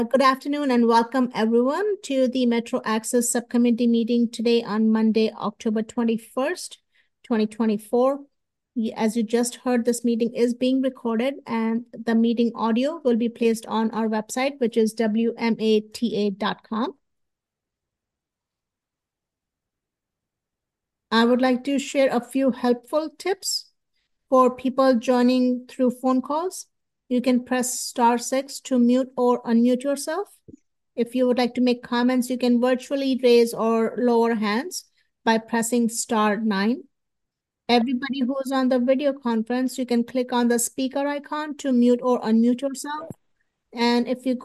Good afternoon and welcome everyone to the Metro Access Subcommittee meeting today on Monday, October 21st, 2024. As you just heard, this meeting is being recorded and the meeting audio will be placed on our website, which is wmata.com. I would like to share a few helpful tips for people joining through phone calls. You can press *6 to mute or unmute yourself. If you would like to make comments, you can virtually raise or lower hands by pressing *9. Everybody who's on the video conference, you can click on the speaker icon to mute or unmute yourself. And if you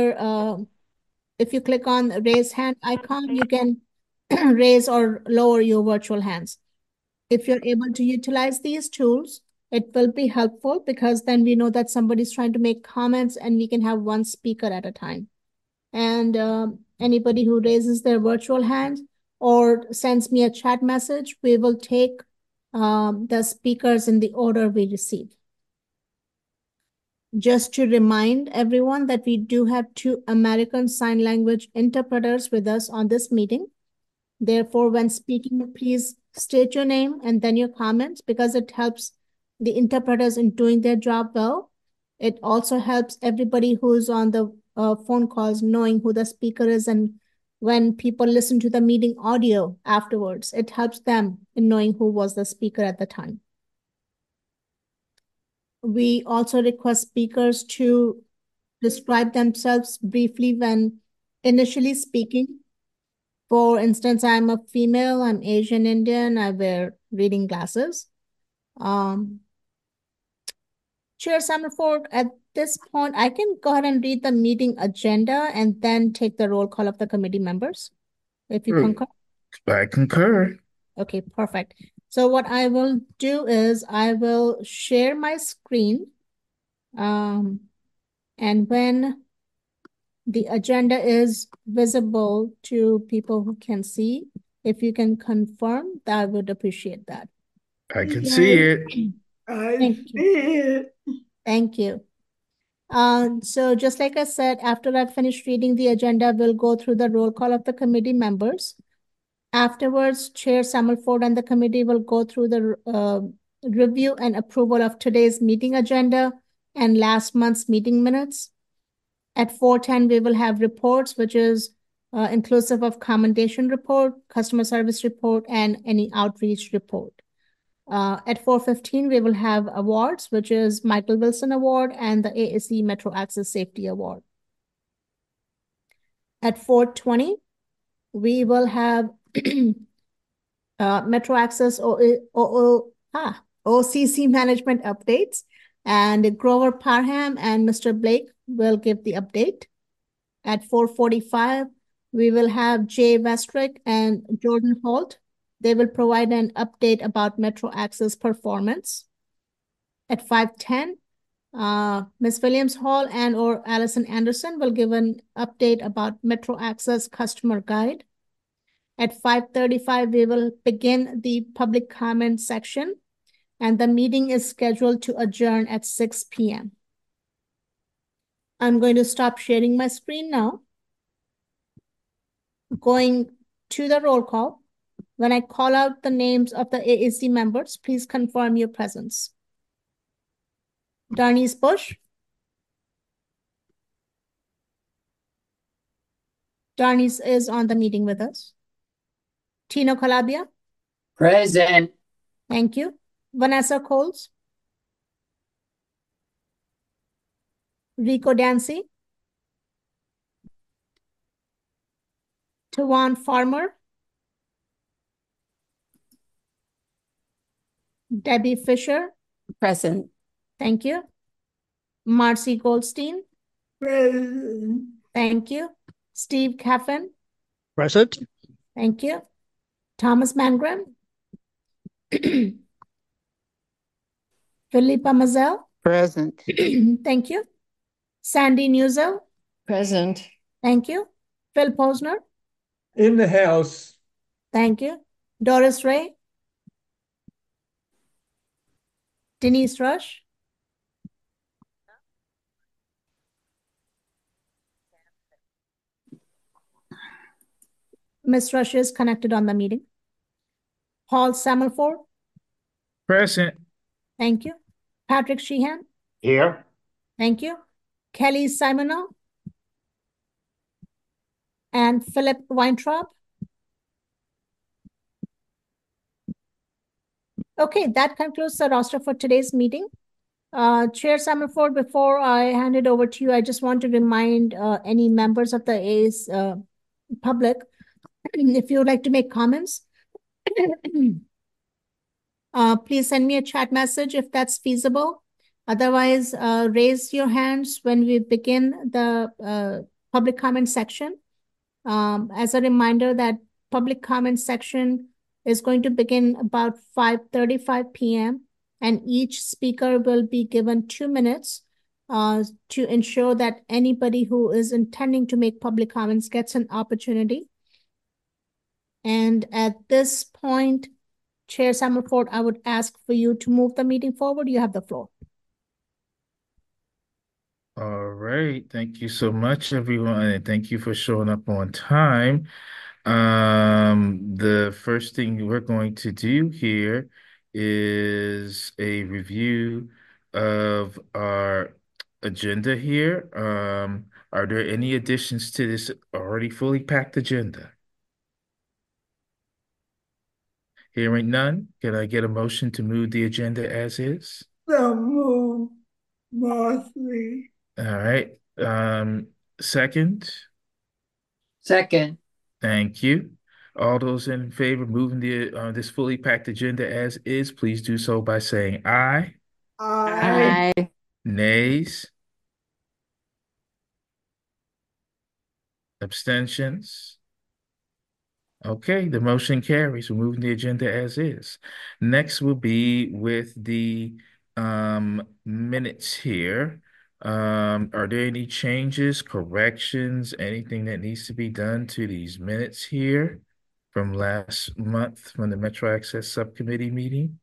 click on the raise hand icon, you can raise or lower your virtual hands. If you're able to utilize these tools, it will be helpful because then we know that somebody's trying to make comments and we can have one speaker at a time. And anybody who raises their virtual hand or sends me a chat message, we will take the speakers in the order we receive. Just to remind everyone that we do have 2 American Sign Language interpreters with us on this meeting. Therefore, when speaking, please state your name and then your comments because it helps the interpreters in doing their job well. It also helps everybody who's on the phone calls knowing who the speaker is, and when people listen to the meeting audio afterwards, it helps them in knowing who was the speaker at the time. We also request speakers to describe themselves briefly when initially speaking. For instance, I'm a female, I'm Asian Indian, I wear reading glasses. Chair Summerford, at this point, I can go ahead and read the meeting agenda and then take the roll call of the committee members, if you concur. I concur. Okay, perfect. So what I will do is I will share my screen. And when the agenda is visible to people who can see, if you can confirm, I would appreciate that. I can see it. I Thank see you. it. Thank you. So just like I said, after I finish reading the agenda, we'll go through the roll call of the committee members. Afterwards, Chair Summerford and the committee will go through the review and approval of today's meeting agenda and last month's meeting minutes. At 4:10, we will have reports, which is inclusive of commendation report, customer service report, and any outreach report. At 4:15, we will have awards, which is Michael Wilson Award and the AAC Metro Access Safety Award. At 4:20, we will have Metro Access OCC management updates, and Grover Parham and Mr. Blake will give the update. At 4:45, we will have Jay Westrick and Jordan Holt. They will provide an update about Metro Access performance. At 5:10, Ms. Williams Hall and or Allison Anderson will give an update about Metro Access customer guide. At 5:35, we will begin the public comment section, and the meeting is scheduled to adjourn at 6 p.m. I'm going to stop sharing my screen now. Going to the roll call. When I call out the names of the AAC members, please confirm your presence. Darnice Bush. Darnice is on the meeting with us. Tino Calabia. Present. Thank you. Vanessa Coles. Rico Dancy. Tawan Farmer. Debbie Fisher. Present. Thank you. Marcy Goldstein. Present. Thank you. Steve Caffin. Present. Thank you. Thomas Mangrum. Philippa Mazel. Present. Thank you. Sandy Newsel. Present. Thank you. Phil Posner. In the house. Thank you. Doris Ray. Denise Rush. Ms. Rush is connected on the meeting. Paul Samelford, Present. thank you. Patrick Sheehan, Here. thank you. Kelly Simonow and Philip Weintraub. Okay, that concludes the roster for today's meeting. Chair Samelford, before I hand it over to you, I just want to remind any members of the ACE public, if you would like to make comments, please send me a chat message if that's feasible. Otherwise, raise your hands when we begin the public comment section. As a reminder that public comment section is going to begin about 5:35 p.m. and each speaker will be given 2 minutes to ensure that anybody who is intending to make public comments gets an opportunity. And at this point, Chair Samelford, I would ask for you to move the meeting forward. You have the floor. All right. Thank you so much, everyone, and thank you for showing up on time. The first thing we're going to do here is a review of our agenda here. Are there any additions to this already fully packed agenda? Hearing none, can I get a motion to move the agenda as is? So move, Mosley. All right. Second, Second. thank you. All those in favor of moving this fully packed agenda as is, please do so by saying aye. Aye. Aye. Nays. Abstentions. Okay, the motion carries. We're moving the agenda as is. Next will be with the minutes here. Are there any changes, corrections, anything that needs to be done to these minutes here from last month from the Metro Access Subcommittee meeting?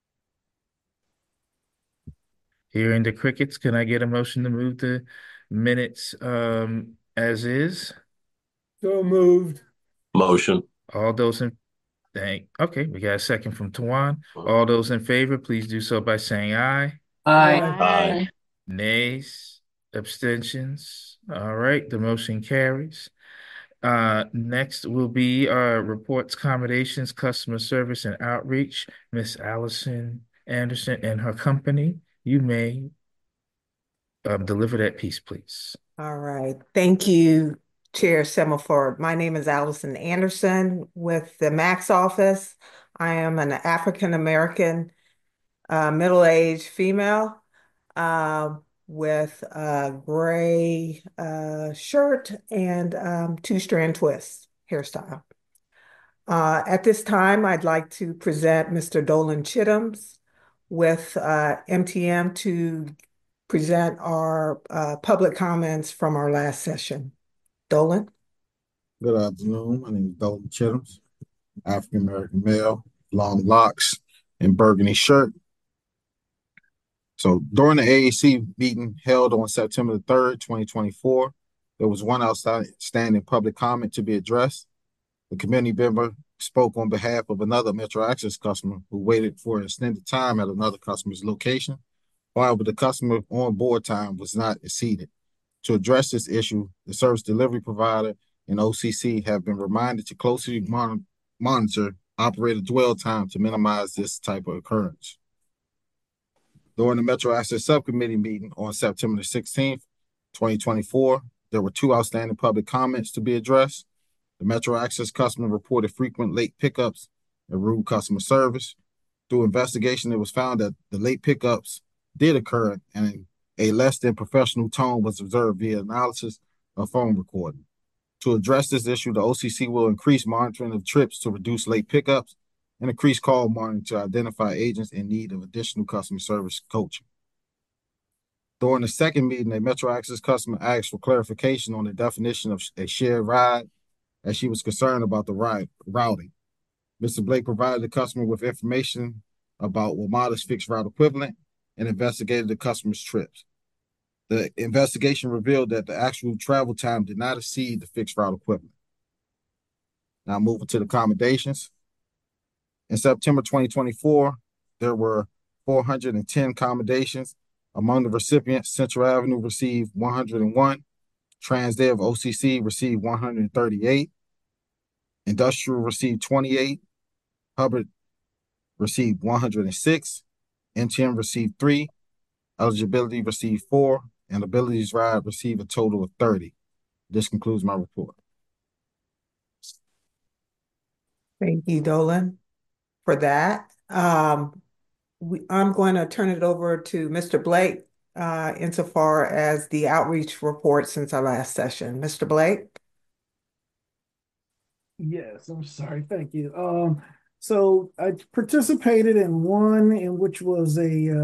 Hearing the crickets, can I get a motion to move the minutes as is? So moved. Motion. All those in okay, we got a second from Tawan. All those in favor, please do so by saying aye. Aye. Aye. Nays, abstentions. All right, the motion carries. Next will be our reports, accommodations, customer service, and outreach. Miss Allison Anderson and her company. You may deliver that piece, please. All right. Thank you, Chair Semaphore. My name is Allison Anderson with the Max office. I am an African-American middle-aged female with a gray shirt and two-strand twist hairstyle. At this time, I'd like to present Mr. Dolan Chittims with MTM to present our public comments from our last session. Dolan? Good afternoon. My name is Dolan Chittims, African-American male, long locks, and burgundy shirt. So during the AAC meeting held on September 3rd, 2024, there was one outstanding public comment to be addressed. The committee member spoke on behalf of another Metro Access customer who waited for an extended time at another customer's location. However, the customer on-board time was not exceeded. To address this issue, the service delivery provider and OCC have been reminded to closely monitor operator dwell time to minimize this type of occurrence. During the Metro Access Subcommittee meeting on September 16th, 2024, there were two outstanding public comments to be addressed. The Metro Access customer reported frequent late pickups and rude customer service. Through investigation, it was found that the late pickups did occur and a less than professional tone was observed via analysis of phone recording. To address this issue, the OCC will increase monitoring of trips to reduce late pickups and increase call monitoring to identify agents in need of additional customer service coaching. During the second meeting, a Metro Access customer asked for clarification on the definition of a shared ride, as she was concerned about the routing. Mr. Blake provided the customer with information about WMATA's fixed route equivalent and investigated the customer's trips. The investigation revealed that the actual travel time did not exceed the fixed route equivalent. Now moving to the commendations. In September 2024, there were 410 commendations. Among the recipients, Central Avenue received 101, Transdev OCC received 138, Industrial received 28, Hubbard received 106, NTM received 3, Eligibility received 4, and Abilities Ride received a total of 30. This concludes my report. Thank you, Dolan, for that. I'm going to turn it over to Mr. Blake insofar as the outreach report since our last session. Mr. Blake? Yes, I'm sorry. Thank you. So I participated in one in which was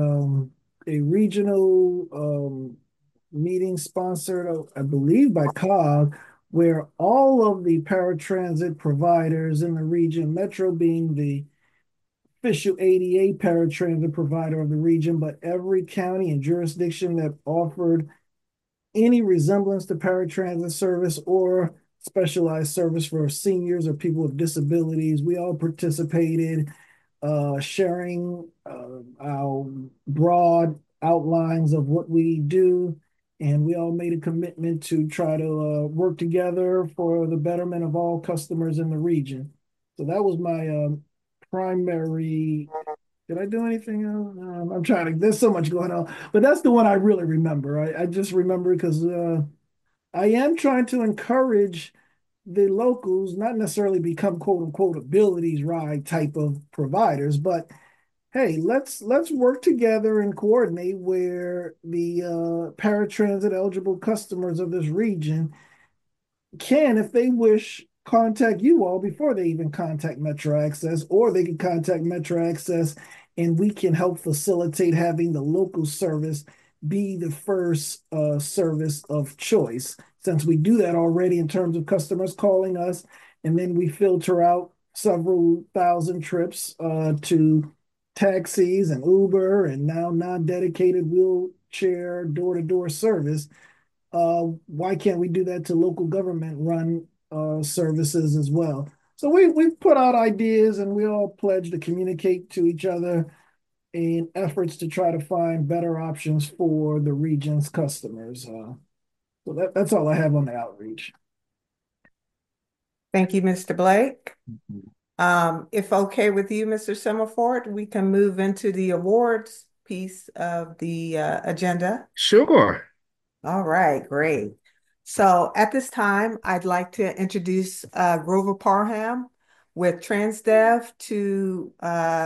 a regional meeting sponsored, I believe, by COG, where all of the paratransit providers in the region, Metro being the official ADA paratransit provider of the region, but every county and jurisdiction that offered any resemblance to paratransit service or specialized service for seniors or people with disabilities. We all participated, sharing our broad outlines of what we do. And we all made a commitment to try to work together for the betterment of all customers in the region. So that was my primary. Did I do anything else? I'm trying to, there's so much going on, but that's the one I really remember. I just remember because I am trying to encourage the locals, not necessarily become quote unquote abilities ride type of providers, but hey, let's work together and coordinate where the paratransit eligible customers of this region can, if they wish, contact you all before they even contact Metro Access, or they can contact Metro Access and we can help facilitate having the local service be the first service of choice. Since we do that already in terms of customers calling us, and then we filter out several thousand trips to taxis and Uber and now non-dedicated wheelchair door-to-door service. Why can't we do that to local government run services as well? So we put out ideas and we all pledge to communicate to each other in efforts to try to find better options for the region's customers. So that's all I have on the outreach. Thank you, Mr. Blake. If okay with you, Mr. Semaphore, we can move into the awards piece of the agenda. Sure. All right, great. So at this time, I'd like to introduce Grover Parham with Transdev to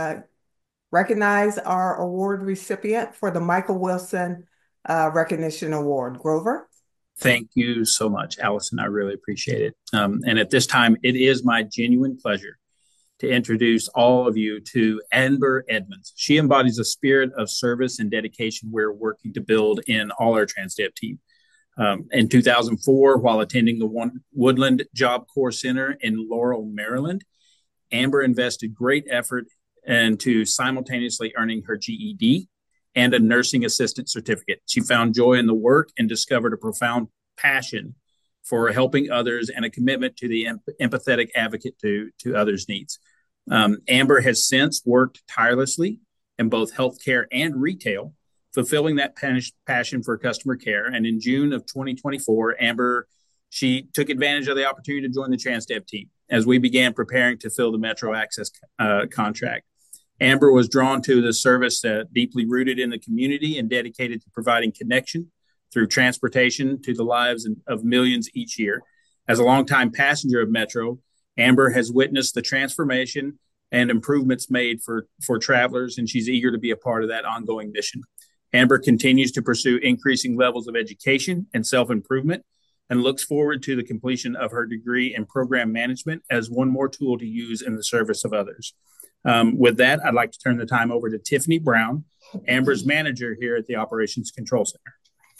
recognize our award recipient for the Michael Wilson Recognition Award. Grover? Thank you so much, Allison. I really appreciate it. And at this time, it is my genuine pleasure to introduce all of you to Amber Edmonds. She embodies a spirit of service and dedication we're working to build in all our Transdev team. In 2004, while attending the Woodland Job Corps Center in Laurel, Maryland, Amber invested great effort into simultaneously earning her GED and a nursing assistant certificate. She found joy in the work and discovered a profound passion for helping others and a commitment to the empathetic advocate to others' needs. Amber has since worked tirelessly in both healthcare and retail, fulfilling that passion for customer care. And in June of 2024, Amber, she took advantage of the opportunity to join the Transdev team as we began preparing to fill the Metro Access contract. Amber was drawn to the service deeply rooted in the community and dedicated to providing connection through transportation to the lives of millions each year. As a longtime passenger of Metro, Amber has witnessed the transformation and improvements made for travelers, and she's eager to be a part of that ongoing mission. Amber continues to pursue increasing levels of education and self-improvement and looks forward to the completion of her degree in program management as one more tool to use in the service of others. With that, I'd like to turn the time over to Tiffany Brown, Amber's manager here at the Operations Control Center.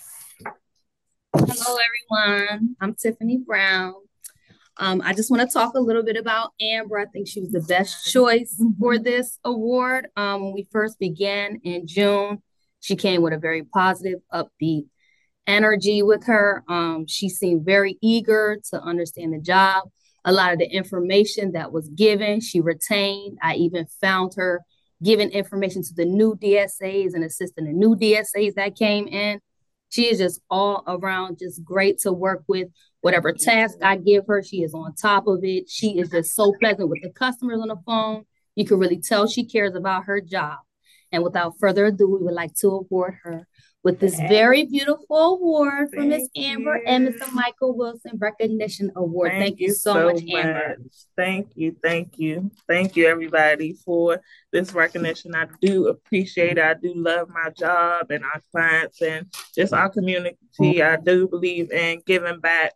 Hello, everyone. I'm Tiffany Brown. I just want to talk a little bit about Amber. I think she was the best choice for this award. When we first began in June, she came with a very positive, upbeat energy with her. She seemed very eager to understand the job. a lot of the information that was given, she retained. I even found her giving information to the new DSAs and assisting the new DSAs that came in. She is just all around just great to work with. Whatever task I give her, she is on top of it. She is just so pleasant with the customers on the phone. You can really tell she cares about her job. And without further ado, we would like to award her with this very beautiful award from Miss Amber and Mr. Michael Wilson Recognition Award. Thank you so much, Amber. Thank you, thank you. Thank you, everybody, for this recognition. I do appreciate it. I do love my job and our clients and just our community. I do believe in giving back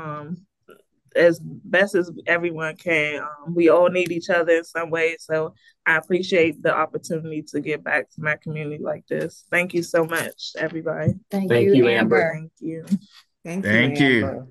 as best as everyone can. We all need each other in some way. So I appreciate the opportunity to give back to my community like this. Thank you so much, everybody. Thank you, Amber. Thank you. Thank you.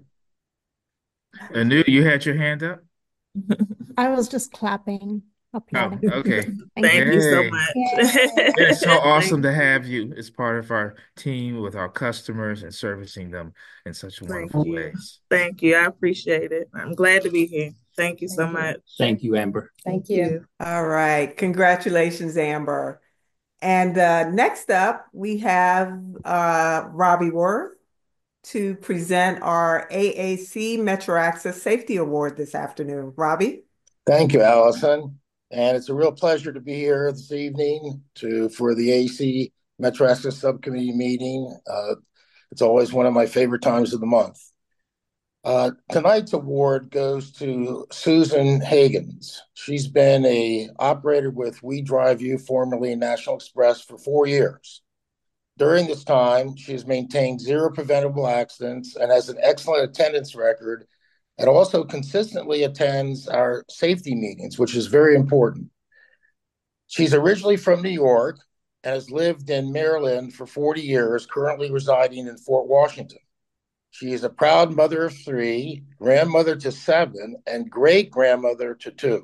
Anu, you had your hand up? I was just clapping, applauding. Oh, okay. Thank you so much. It's so awesome to have you as part of our team with our customers and servicing them in such wonderful ways. Thank you. I appreciate it. I'm glad to be here. Thank you so much. Thank you, Amber. Thank you. All right. Congratulations, Amber. And next up, we have Robbie Worth to present our AAC Metro Access Safety Award this afternoon. Robbie? Thank you, Allison. And it's a real pleasure to be here this evening for the AAC Metro Access Subcommittee meeting. It's always one of my favorite times of the month. Tonight's award goes to Susan Hagens. She's been an operator with We Drive You, formerly National Express, for 4 years. During this time, she has maintained 0 preventable accidents and has an excellent attendance record, and also consistently attends our safety meetings, which is very important. She's originally from New York and has lived in Maryland for 40 years, currently residing in Fort Washington. She is a proud mother of 3, grandmother to 7, and great-grandmother to 2.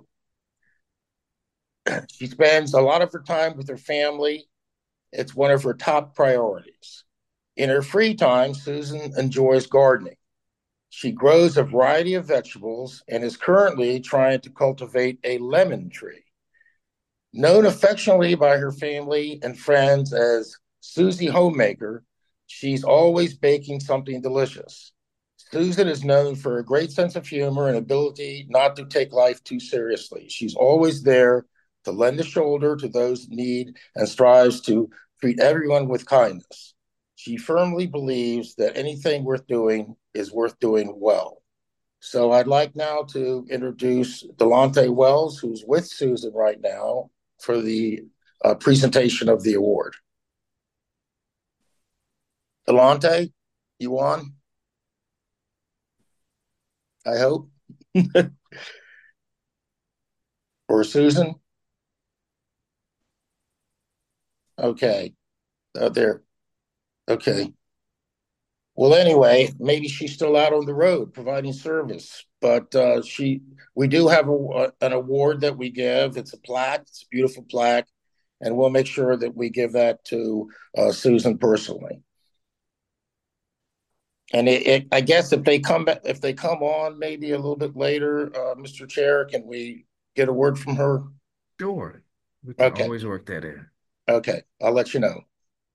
She spends a lot of her time with her family. It's one of her top priorities. In her free time, Susan enjoys gardening. She grows a variety of vegetables and is currently trying to cultivate a lemon tree. Known affectionately by her family and friends as Susie Homemaker, she's always baking something delicious. Susan is known for a great sense of humor and ability not to take life too seriously. She's always there to lend a shoulder to those in need and strives to treat everyone with kindness. She firmly believes that anything worth doing is worth doing well. So I'd like now to introduce Delonte Wells, who's with Susan right now, for the presentation of the award. Delonte, you on? I hope. Or Susan? Okay. There. Okay. Well, anyway, maybe she's still out on the road providing service, but we do have an award that we give. It's a plaque. It's a beautiful plaque, and we'll make sure that we give that to Susan personally. And I guess if they come on maybe a little bit later, Mr. Chair, can we get a word from her? Sure. We can always work that in. Okay, I'll let you know.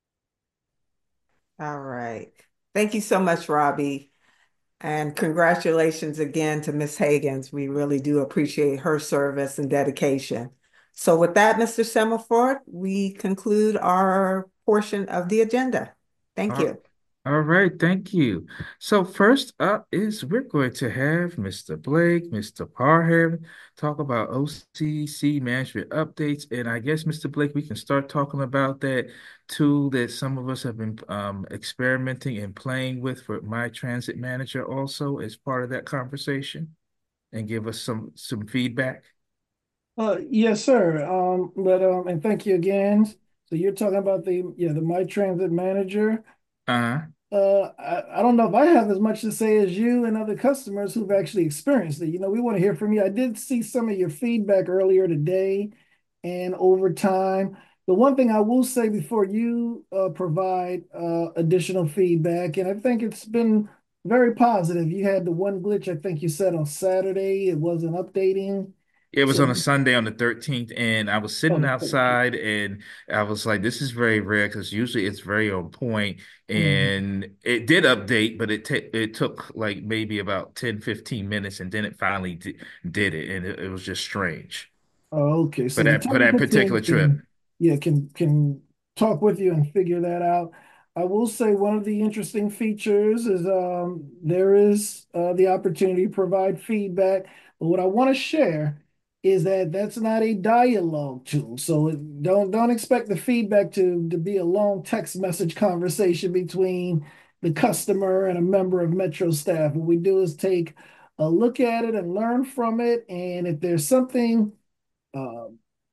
All right. Thank you so much, Robbie. And congratulations again to Ms. Hagens. We really do appreciate her service and dedication. So with that, Mr. Semaphore, we conclude our portion of the agenda. Thank you. All right, thank you. So first up is we're going to have Mr. Blake, Mr. Parham talk about OCC management updates. And I guess, Mr. Blake, we can start talking about that tool that some of us have been experimenting and playing with for My Transit Manager also as part of that conversation, and give us some feedback. Yes, sir. And thank you again. So you're talking about the My Transit Manager. I don't know if I have as much to say as you and other customers who've actually experienced it. We want to hear from you. I did see some of your feedback earlier today and over time. The one thing I will say before you provide additional feedback, and I think it's been very positive. You had the one glitch, I think you said on Saturday, it wasn't updating. It was So, on a Sunday on the 13th, and I was oh, sitting the 13th. outside, and I was like, "This is very rare because usually it's very on point." Mm. And it did update, but it took like maybe about 10, 15 minutes, and then it finally did it, and it was just strange Oh, okay. for So the that technical particular team trip. can talk with you and figure that out. I will say one of the interesting features is there is the opportunity to provide feedback. But what I want to share is that that's not a dialogue tool. So don't expect the feedback to be a long text message conversation between the customer and a member of Metro staff. What we do is take a look at it and learn from it. And if there's something uh,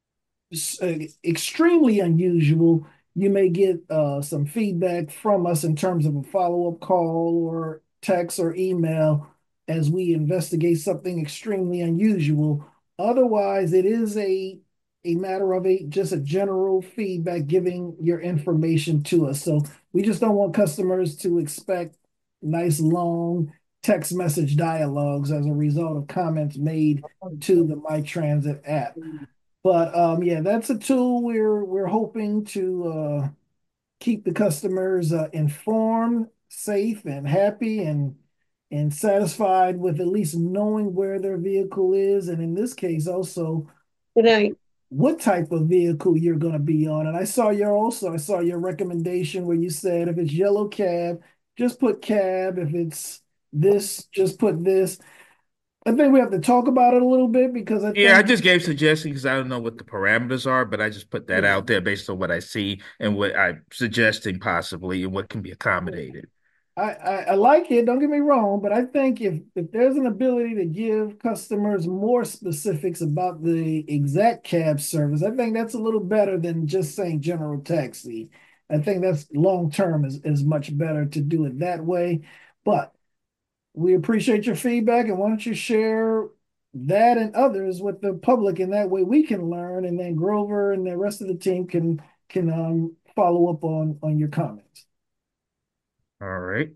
extremely unusual, you may get some feedback from us in terms of a follow-up call or text or email as we investigate something extremely unusual. Otherwise, it is a matter of just a general feedback, giving your information to us. So we just don't want customers to expect nice long text message dialogues as a result of comments made to the MyTransit app. But yeah, that's a tool we're hoping to keep the customers informed, safe, and happy, and satisfied with at least knowing where their vehicle is, and in this case, also Good night. what type of vehicle you're going to be on. And I saw your recommendation where you said if it's yellow cab, just put cab. If it's this, just put this. I think we have to talk about it a little bit because I Yeah, I think, just gave suggestions because I don't know what the parameters are, but I just put that yeah. out there based on what I see and what I'm suggesting possibly and what can be accommodated. I like it, don't get me wrong, but I think if there's an ability to give customers more specifics about the exact cab service, I think that's a little better than just saying general taxi. I think that's long term is much better to do it that way. But we appreciate your feedback, and why don't you share that and others with the public, and that way we can learn, and then Grover and the rest of the team can follow up on your comments. All right.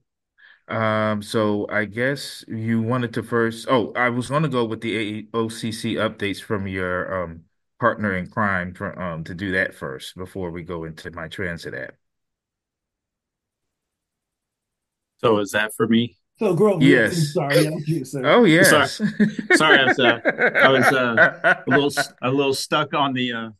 So I guess you wanted to first. Oh, I was going to go with the OCC updates from your partner in crime for to do that first before we go into MyTransit app. So is that for me? So Grover, yes, I'm Yes. sorry, yeah, that's you, sir. Oh Sorry, yes. sorry, I was a little stuck on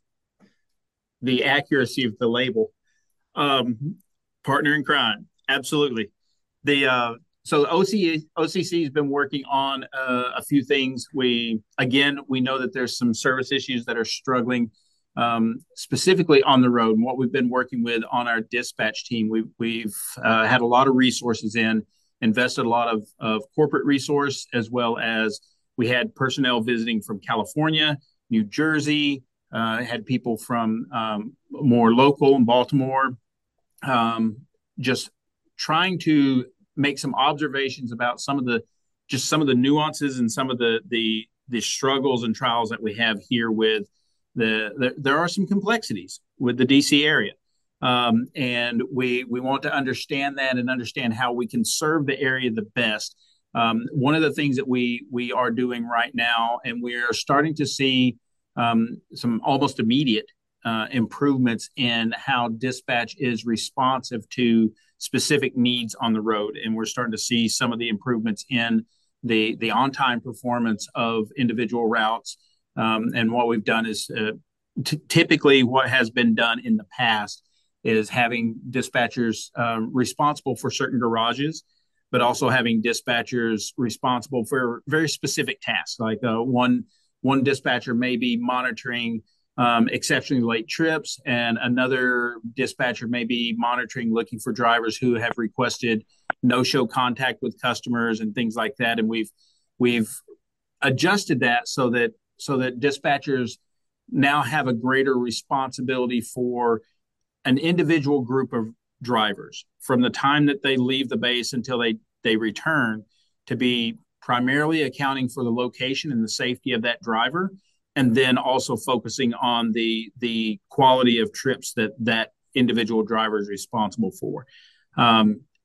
the accuracy of the label. Partner in crime, absolutely. The so OCC has been working on a few things. We know that there's some service issues that are struggling, specifically on the road. And what we've been working with on our dispatch team, we've had a lot of resources invested a lot of corporate resource, as well as we had personnel visiting from California, New Jersey, had people from more local in Baltimore, just trying to make some observations about some of the nuances and some of the struggles and trials that we have here with there are some complexities with the DC area. And we want to understand that and understand how we can serve the area the best. One of the things that we are doing right now, and we are starting to see some almost immediate improvements in how dispatch is responsive to specific needs on the road. And we're starting to see some of the improvements in the on-time performance of individual routes. And what we've done is typically what has been done in the past is having dispatchers responsible for certain garages, but also having dispatchers responsible for very specific tasks. Like one dispatcher may be monitoring exceptionally late trips, and another dispatcher may be monitoring, looking for drivers who have requested no-show contact with customers and things like that. And we've adjusted that so that dispatchers now have a greater responsibility for an individual group of drivers from the time that they leave the base until they return, to be primarily accounting for the location and the safety of that driver, and then also focusing on the quality of trips that individual driver is responsible for.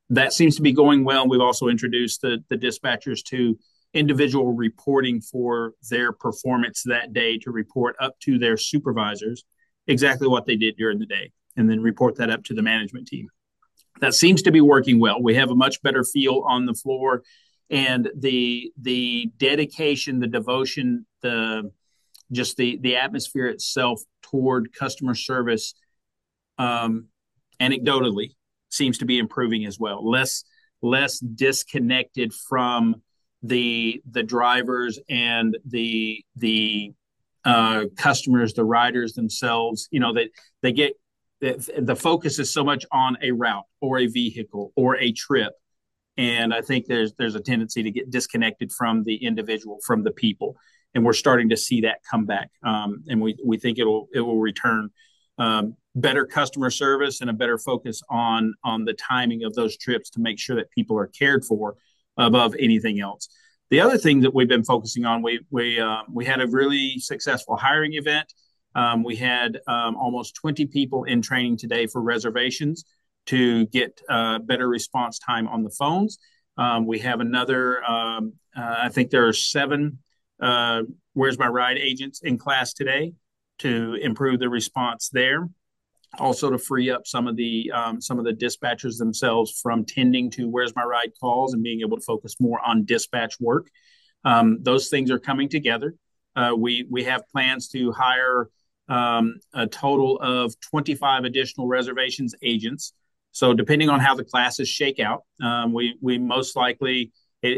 that seems to be going well. We've also introduced the dispatchers to individual reporting for their performance that day, to report up to their supervisors exactly what they did during the day, and then report that up to the management team. That seems to be working well. We have a much better feel on the floor, and the dedication, the devotion, the atmosphere itself toward customer service, anecdotally, seems to be improving as well. Less disconnected from the drivers and the customers, the riders themselves. That they get the focus is so much on a route or a vehicle or a trip, and I think there's a tendency to get disconnected from the individual, from the people, and we're starting to see that come back. And we think it will return better customer service and a better focus on the timing of those trips to make sure that people are cared for above anything else. The other thing that we've been focusing on, we had a really successful hiring event. We had almost 20 people in training today for reservations to get better response time on the phones. We have another, I think there are 7 Where's My Ride agents in class today to improve the response there. Also to free up some of the dispatchers themselves from tending to Where's My Ride calls and being able to focus more on dispatch work. Those things are coming together. We have plans to hire a total of 25 additional reservations agents. So depending on how the classes shake out, we most likely,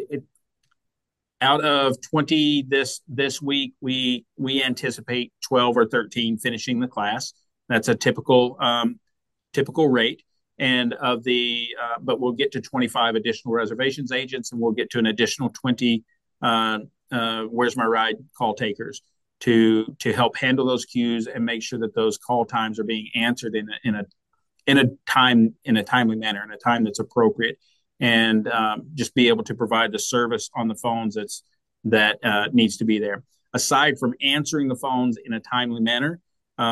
out of 20 this week, we anticipate 12 or 13 finishing the class. That's a typical rate. And but we'll get to 25 additional reservations agents, and we'll get to an additional 20 Where's My Ride call takers to help handle those queues and make sure that those call times are being answered in a timely manner, in a time that's appropriate, and just be able to provide the service on the phones that needs to be there. Aside from answering the phones in a timely manner,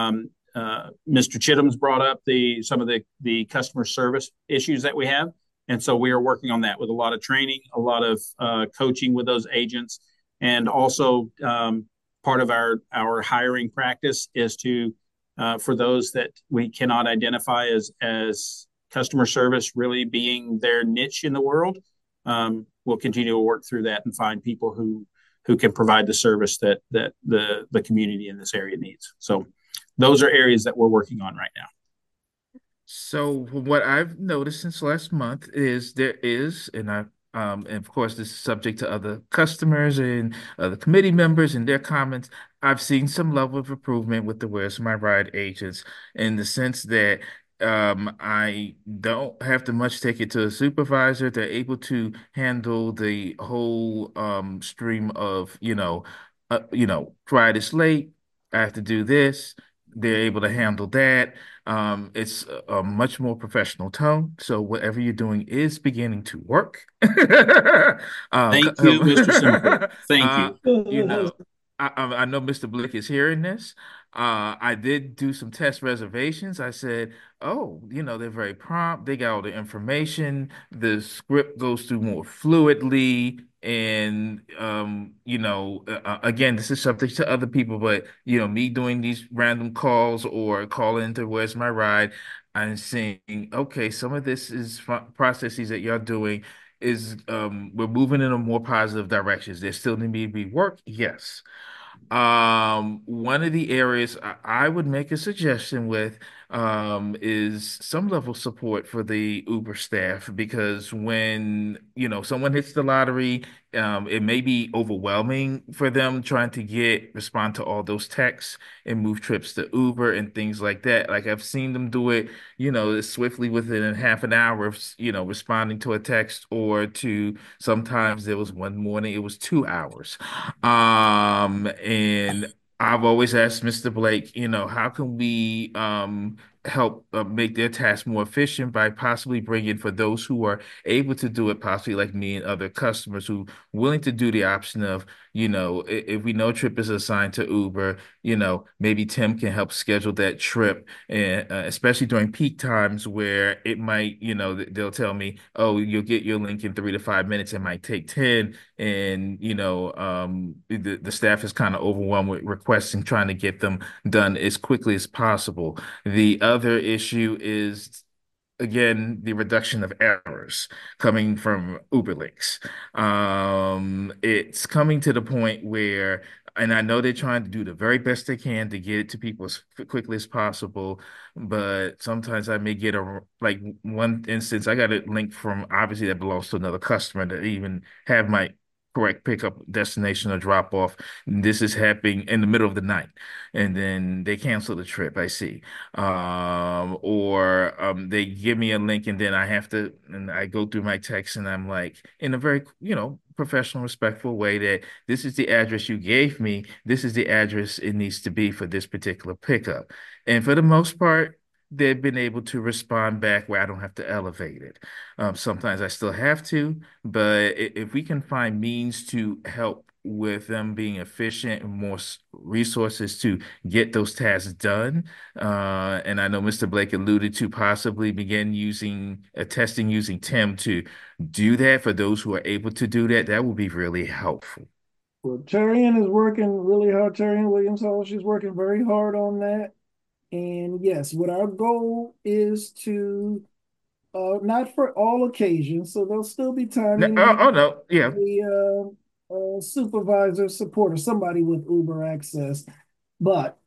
Mr. Chittum's brought up some of the customer service issues that we have. And so we are working on that with a lot of training, a lot of coaching with those agents. And also part of our hiring practice is to, for those that we cannot identify as customer service really being their niche in the world, we'll continue to work through that and find people who can provide the service that the community in this area needs. So those are areas that we're working on right now. So what I've noticed since last month is and of course this is subject to other customers and other committee members and their comments. I've seen some level of improvement with the Where's My Ride agents, in the sense that I don't have to much take it to a supervisor. They're able to handle the whole stream of, Friday is late, I have to do this. They're able to handle that. It's a much more professional tone. So whatever you're doing is beginning to work. Thank you, Mr. Simple. Thank you. I know Mr. Blick is hearing this. I did do some test reservations. I said, oh, they're very prompt. They got all the information. The script goes through more fluidly. And, again, this is subject to other people, but, me doing these random calls or calling into Where's My Ride, I'm saying, okay, some of this is processes that y'all doing is we're moving in a more positive directions. There still need to be work, yes. One of the areas I would make a suggestion with is some level of support for the Uber staff, because when someone hits the lottery, it may be overwhelming for them trying to respond to all those texts and move trips to Uber and things like that. Like, I've seen them do it, swiftly within half an hour of responding to a text, or to, sometimes there was one morning it was 2 hours. And I've always asked Mr. Blake, how can we help make their task more efficient by possibly bringing, for those who are able to do it, possibly like me and other customers who willing to do the option of, if we know a trip is assigned to Uber, maybe Tim can help schedule that trip, and especially during peak times where it might, they'll tell me, oh, you'll get your link in 3 to 5 minutes. It might take 10, and the staff is kind of overwhelmed with requests and trying to get them done as quickly as possible. The other issue is, again, the reduction of errors coming from Uber links. It's coming to the point where, and I know they're trying to do the very best they can to get it to people as quickly as possible, but sometimes I may get like one instance, I got a link from, obviously that belongs to another customer, that even have my correct pickup destination or drop off. This is happening in the middle of the night, and then they cancel the trip. I see, or they give me a link, and then and I go through my text, and I'm like, in a very, professional, respectful way, that this is the address you gave me. This is the address it needs to be for this particular pickup. And for the most part, they've been able to respond back where I don't have to elevate it. Sometimes I still have to, but if we can find means to help with them being efficient and more resources to get those tasks done, and I know Mr. Blake alluded to possibly begin using testing using Tim to do that for those who are able to do that, that would be really helpful. Well, Terrian is working really hard. Terrian Williams Hall, she's working very hard on that. And yes, what our goal is to, not for all occasions, so there'll still be time. No, yeah. The supervisor support or somebody with Uber access. But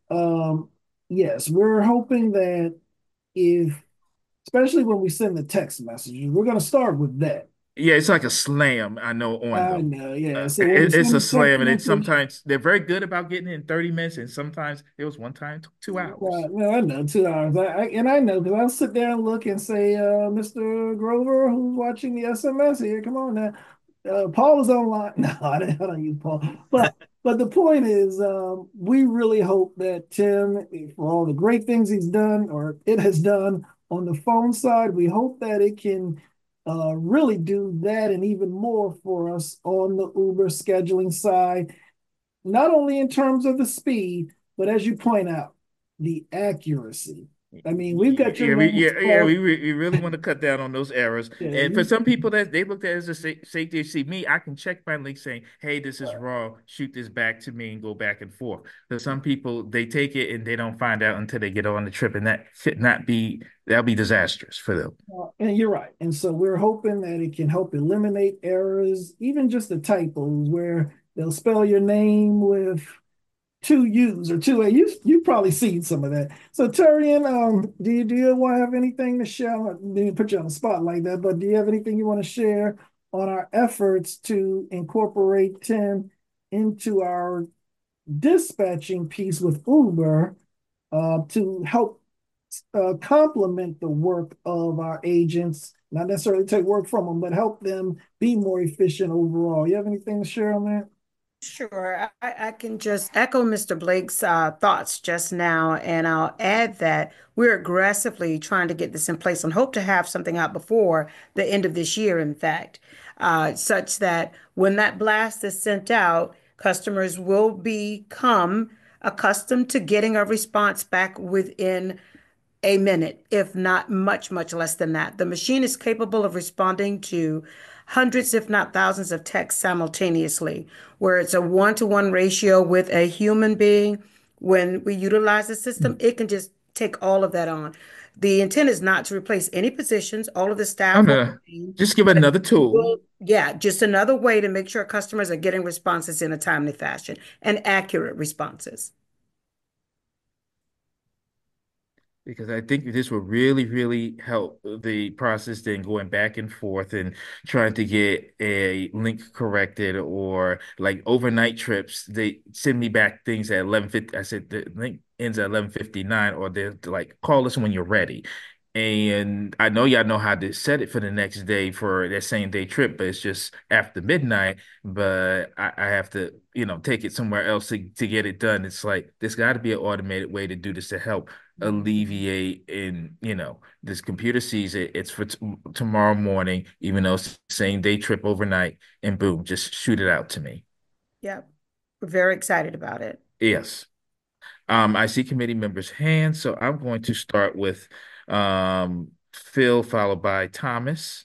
yes, we're hoping that especially when we send the text messages, we're going to start with that. Yeah, it's like a slam, I know, on them. I know, yeah. So it's a slam, and sometimes they're very good about getting it in 30 minutes, and sometimes it was one time 2 hours. Well, I know 2 hours. I know, because I'll sit there and look and say, Mr. Grover, who's watching the SMS here, come on now. Paul is online. No, I don't use Paul. But the point is, we really hope that Tim, for all the great things he's done, or it has done on the phone side, we hope that it can really do that and even more for us on the Uber scheduling side, not only in terms of the speed, but as you point out, the accuracy. I mean, we've got your we really want to cut down on those errors. And for some people that they looked at it as a safety issue, me, I can check my link saying, hey, this is wrong, shoot this back to me, and go back and forth. For some people, they take it and they don't find out until they get on the trip, and that'll be disastrous for them. And you're right. And so we're hoping that it can help eliminate errors, even just the typos where they'll spell your name with 2 U's or 2 A. You've probably seen some of that. So Terrian, do you want to have anything to share? I didn't put you on the spot like that, but do you have anything you want to share on our efforts to incorporate Tim into our dispatching piece with Uber to help complement the work of our agents, not necessarily take work from them, but help them be more efficient overall? You have anything to share on that? Sure. I can just echo Mr. Blake's thoughts just now, and I'll add that we're aggressively trying to get this in place and hope to have something out before the end of this year, in fact, such that when that blast is sent out, customers will become accustomed to getting a response back within a minute, if not much, much less than that. The machine is capable of responding to hundreds, if not thousands, of texts simultaneously, where it's a one-to-one ratio with a human being. When we utilize the system, it can just take all of that on. The intent is not to replace any positions. All of the staff will just give another tool. Yeah, just another way to make sure customers are getting responses in a timely fashion and accurate responses. Because I think this will really, really help the process then going back and forth and trying to get a link corrected, or like overnight trips. They send me back things at 11:50. I said the link ends at 11:59, or they're like, call us when you're ready. And I know y'all know how to set it for the next day for that same day trip, but it's just after midnight. But I have to, take it somewhere else to get it done. It's like there's got to be an automated way to do this to help alleviate and this computer sees it. It's for tomorrow morning, even though it's the same day trip overnight, and boom, just shoot it out to me. Yep. We're very excited about it. Yes. I see committee members' hands, so I'm going to start with Phil, followed by Thomas,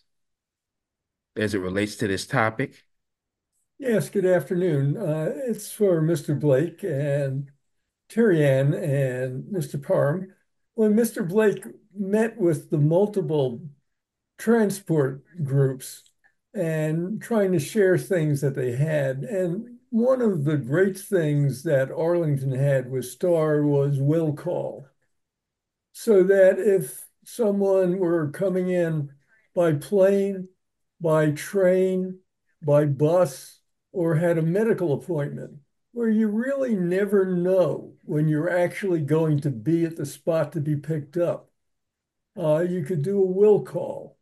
as it relates to this topic. Yes, good afternoon. It's for Mr. Blake and Terry Ann and Mr. Parham. When Mr. Blake met with the multiple transport groups and trying to share things that they had, and one of the great things that Arlington had with STAR was will call. So that if someone were coming in by plane, by train, by bus, or had a medical appointment, where you really never know when you're actually going to be at the spot to be picked up, you could do a will call.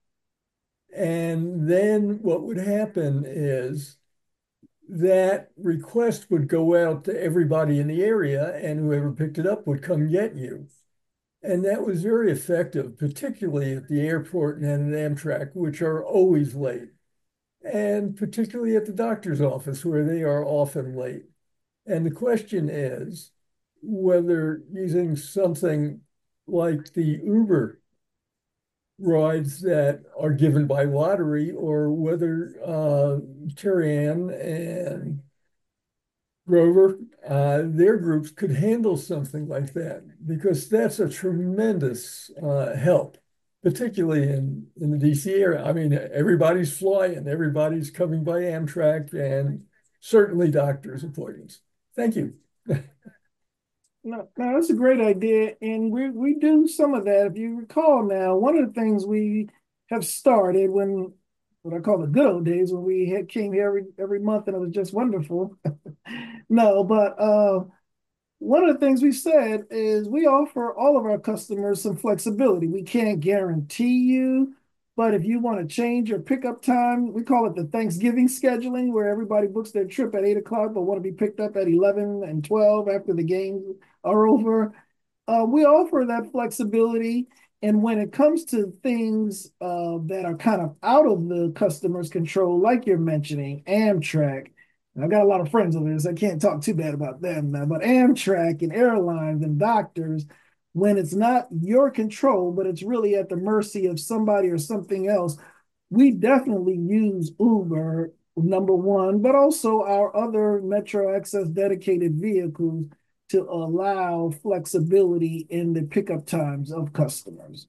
And then what would happen is that request would go out to everybody in the area, and whoever picked it up would come get you. And that was very effective, particularly at the airport and at Amtrak, which are always late, and particularly at the doctor's office, where they are often late. And the question is whether using something like the Uber rides that are given by lottery, or whether Terry Ann and Grover, their groups could handle something like that, because that's a tremendous help, particularly in the DC area. I mean, everybody's flying, everybody's coming by Amtrak, and certainly doctor's appointments. Thank you. No, that's a great idea, and we do some of that. If you recall now, one of the things we have started when what I call the good old days, when we came here every month and it was just wonderful. No, but one of the things we said is we offer all of our customers some flexibility. We can't guarantee you, but if you want to change your pickup time, we call it the Thanksgiving scheduling, where everybody books their trip at 8 o'clock, but want to be picked up at 11 and 12 after the games are over. We offer that flexibility. And when it comes to things that are kind of out of the customer's control, like you're mentioning, Amtrak, I've got a lot of friends on this. I can't talk too bad about them now, but Amtrak and airlines and doctors, when it's not your control, but it's really at the mercy of somebody or something else, we definitely use Uber, number one, but also our other Metro Access dedicated vehicles to allow flexibility in the pickup times of customers.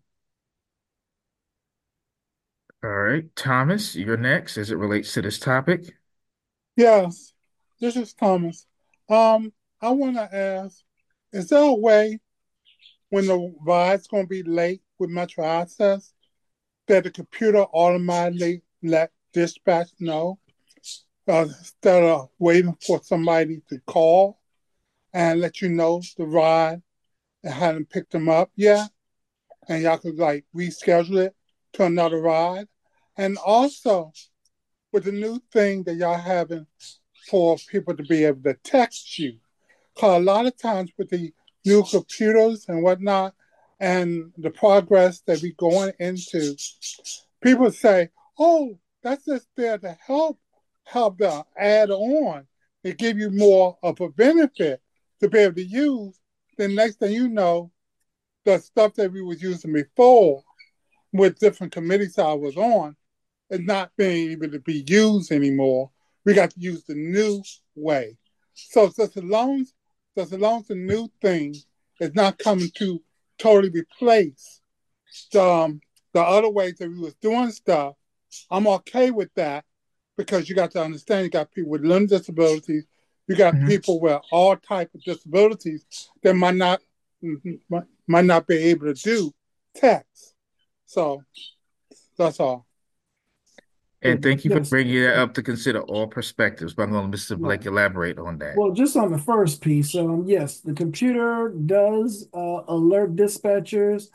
All right, Thomas, you're next as it relates to this topic. Yes, this is Thomas. I want to ask, is there a way when the ride's going to be late with Metro Access that the computer automatically let dispatch know instead of waiting for somebody to call and let you know the ride and hadn't picked them up yet, and y'all could reschedule it to another ride? And also, with the new thing that y'all having for people to be able to text you, because a lot of times with the new computers and whatnot, and the progress that we're going into, people say, "Oh, that's just there to help the add on. They give you more of a benefit to be able to use." The next thing you know, the stuff that we was using before with different committees I was on is not being able to be used anymore. We got to use the new way. So just as long as the new thing is not coming to totally replace the other ways that we was doing stuff, I'm okay with that, because you got to understand you got people with learning disabilities, you got people with all type of disabilities that might not be able to do text. So that's all. And thank you for bringing that up to consider all perspectives. But I'm going to let Mr. Blake elaborate on that. Well, just on the first piece, yes, the computer does alert dispatchers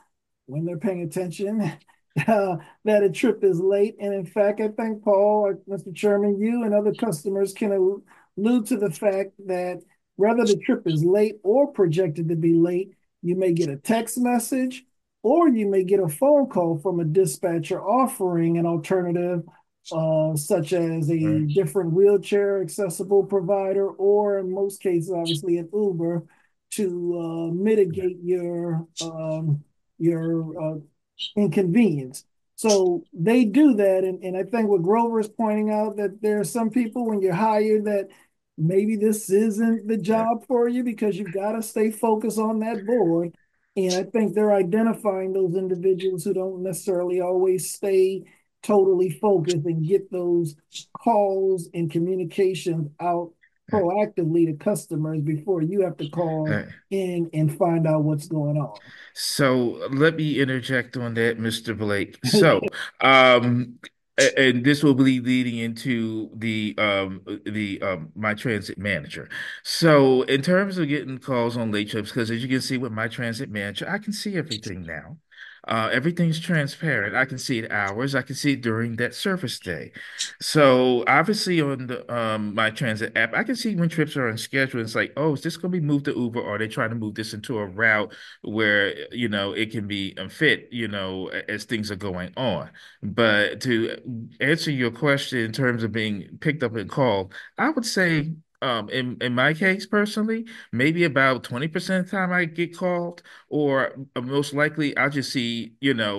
when they're paying attention that a trip is late. And in fact, I think Paul, Mr. Chairman, you and other customers can allude to the fact that whether the trip is late or projected to be late, you may get a text message or you may get a phone call from a dispatcher offering an alternative, such as a different wheelchair accessible provider, or in most cases, obviously, an Uber to mitigate your inconvenience. So they do that. And I think what Grover is pointing out, that there are some people when you're hired that maybe this isn't the job for you because you've got to stay focused on that board. And I think they're identifying those individuals who don't necessarily always stay totally focused and get those calls and communications out proactively to customers before you have to call in and find out what's going on. So let me interject on that, Mr. Blake. So, and this will be leading into the My Transit Manager. So, in terms of getting calls on late trips, because as you can see with My Transit Manager, I can see everything now. Everything's transparent. I can see it hours. I can see it during that service day. So obviously on the My Transit app, I can see when trips are on schedule. It's like, oh, is this going to be moved to Uber, or are they trying to move this into a route where it can be unfit, as things are going on. But to answer your question in terms of being picked up and called, I would say in my case personally, maybe about 20% of the time I get called, or most likely I'll just see,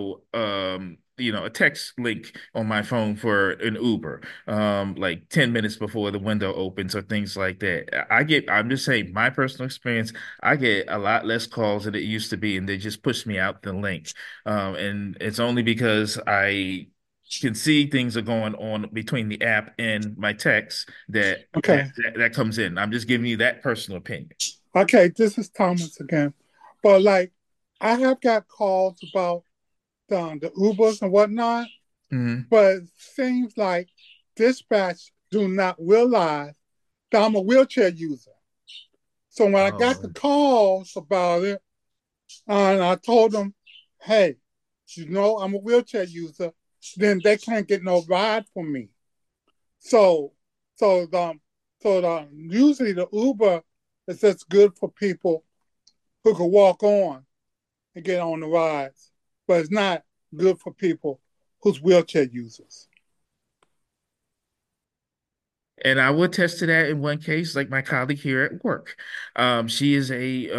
a text link on my phone for an Uber, like 10 minutes before the window opens or things like that. I'm just saying, my personal experience, I get a lot less calls than it used to be, and they just push me out the link. And it's only because I can see things are going on between the app and my text that that comes in. I'm just giving you that personal opinion. Okay, this is Thomas again. But like, I have got calls about the Ubers and whatnot, but it seems like dispatch do not realize that I'm a wheelchair user. So when I got the calls about it, and I told them, hey, I'm a wheelchair user, then they can't get no ride from me. So usually the Uber is just good for people who can walk on and get on the rides, but it's not good for people who's wheelchair users. And I will attest to that in one case, like my colleague here at work. She is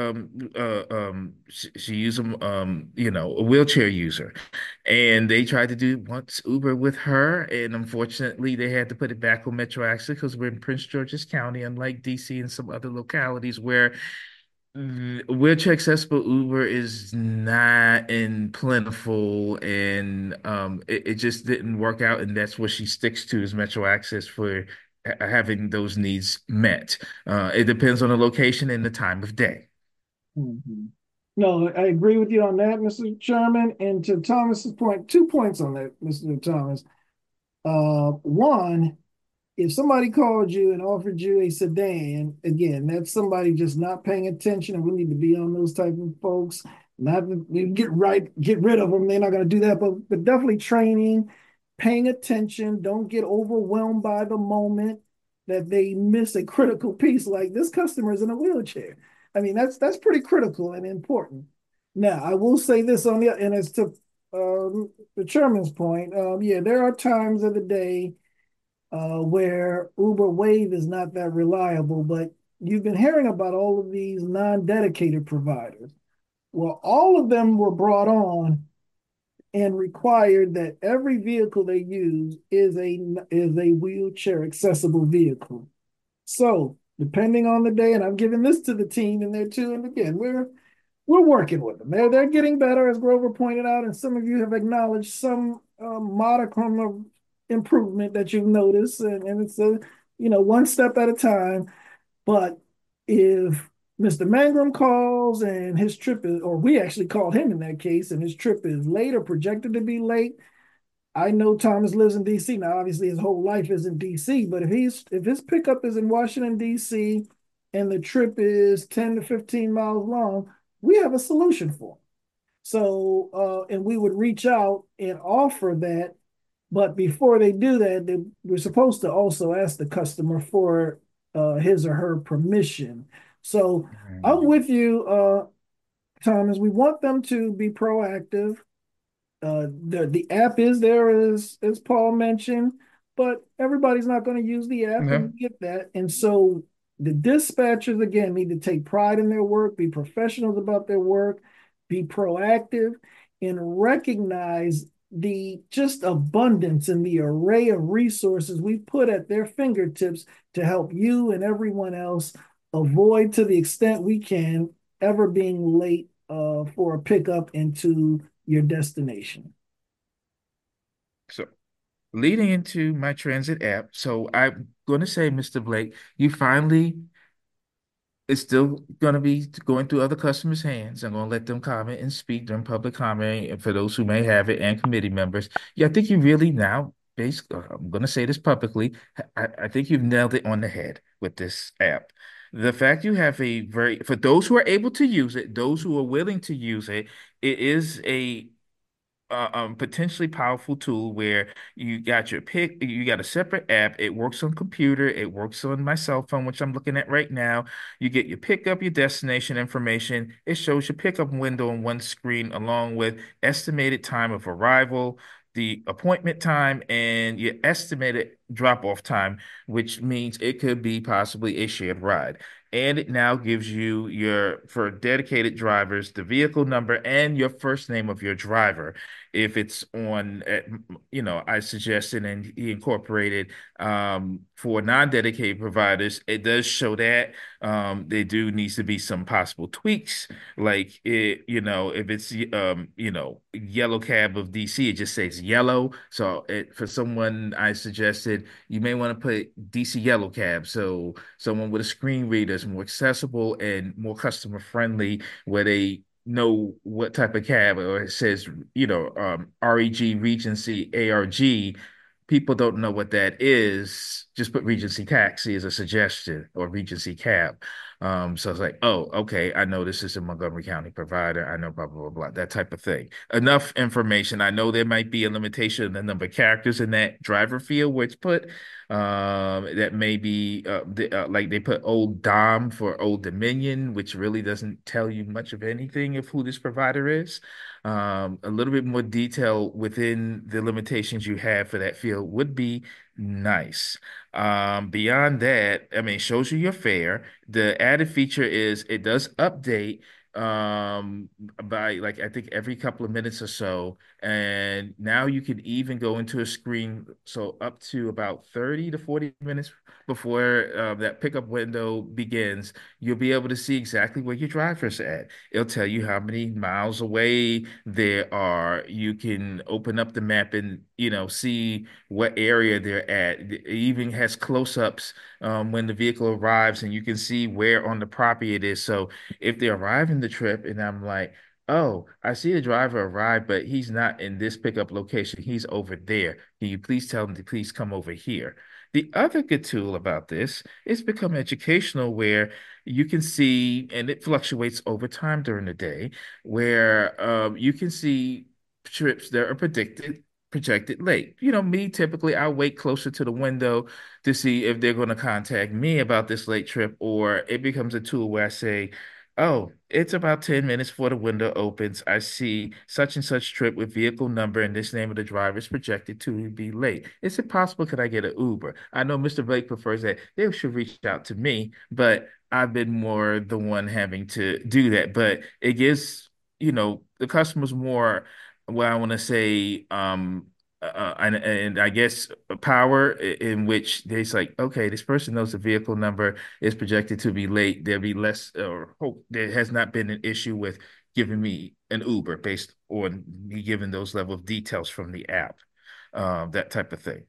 she is a wheelchair user, and they tried to do once Uber with her, and unfortunately they had to put it back on Metro Access because we're in Prince George's County, unlike DC and some other localities where wheelchair accessible Uber is not in plentiful, and it just didn't work out, and that's what she sticks to is Metro Access for having those needs met. It depends on the location and the time of day. No, I agree with you on that, Mr. Chairman. And to Thomas's point, 2 points on that, Mr. Thomas. One, if somebody called you and offered you a sedan, again, that's somebody just not paying attention, and we need to be on those type of folks. Not get rid of them. They're not going to do that, but definitely training, paying attention. Don't get overwhelmed by the moment that they miss a critical piece. Like this customer is in a wheelchair. I mean, that's pretty critical and important. Now, I will say this and as to the chairman's point, there are times of the day where Uber Wave is not that reliable, but you've been hearing about all of these non-dedicated providers. Well, all of them were brought on and required that every vehicle they use is a wheelchair accessible vehicle. So depending on the day, and I'm giving this to the team in there too, and again, we're working with them. They're getting better, as Grover pointed out, and some of you have acknowledged some modicum of improvement that you've noticed, and it's one step at a time. But if Mr. Mangrum calls and his trip is, or we actually called him in that case, and his trip is late or projected to be late, I know Thomas lives in DC. Now, obviously, his whole life is in DC, but if his pickup is in Washington, DC, and the trip is 10 to 15 miles long, we have a solution for him. So, and we would reach out and offer that. But before they do that, we're supposed to also ask the customer for his or her permission. So I'm with you, Thomas. We want them to be proactive. The app is there as Paul mentioned, but everybody's not going to use the app, Yeah. and we get that. And so the dispatchers again need to take pride in their work, be professionals about their work, be proactive, and recognize the just abundance and the array of resources we put at their fingertips to help you and everyone else avoid, to the extent we can, ever being late for a pickup into your destination. So leading into my transit app, so I'm going to say, Mr. Blake, you finally, it's still going to be going through other customers' hands. I'm going to let them comment and speak during public comment, and for those who may have it and committee members. Yeah, I think you really now, basically, I'm going to say this publicly, I think you've nailed it on the head with this app. The fact you have for those who are able to use it, those who are willing to use it, it is a potentially powerful tool where you got you got a separate app. It works on computer, it works on my cell phone, which I'm looking at right now. You get your pickup, your destination information. It shows your pickup window on one screen, along with estimated time of arrival, the appointment time, and your estimated drop-off time, which means it could be possibly a shared ride. And it now gives you for dedicated drivers, the vehicle number and your first name of your driver. If it's on, I suggested and he incorporated for non-dedicated providers, it does show that there do needs to be some possible tweaks, like if it's yellow cab of DC, it just says yellow. So for someone, I suggested you may want to put DC yellow cab, so someone with a screen reader is more accessible and more customer friendly, where they know what type of cab, or it says, REG, Regency, ARG. People don't know what that is. Just put Regency Taxi as a suggestion, or Regency Cab. So it's like, oh, okay, I know this is a Montgomery County provider. I know blah, blah, blah, blah, that type of thing. Enough information. I know there might be a limitation in the number of characters in that driver field where it's put. That may be like they put Old Dom for Old Dominion, which really doesn't tell you much of anything of who this provider is. A little bit more detail within the limitations you have for that field would be nice. Beyond that, I mean, it shows you your fare. The added feature is it does update by, like, I think every couple of minutes or so, and now you can even go into a screen, so up to about 30 to 40 minutes before that pickup window begins, you'll be able to see exactly where your driver's at. It'll tell you how many miles away there are. You can open up the map and see what area they're at. It even has close-ups when the vehicle arrives, and you can see where on the property it is. So if they arrive in the trip and I'm like, oh, I see the driver arrived, but he's not in this pickup location. He's over there. Can you please tell him to please come over here? The other good tool about this is become educational, where you can see, and it fluctuates over time during the day, where you can see trips that are projected late. Me, typically, I'll wait closer to the window to see if they're going to contact me about this late trip, or it becomes a tool where I say, oh, it's about 10 minutes before the window opens. I see such and such trip with vehicle number and this name of the driver is projected to be late. Is it possible? Could I get an Uber? I know Mr. Blake prefers that. They should reach out to me, but I've been more the one having to do that. But it gives, the customers more, well, I want to say, and I guess power, in which there's like, okay, this person knows the vehicle number is projected to be late. There'll be less, or hope there has not been an issue with giving me an Uber based on me giving those level of details from the app, that type of thing.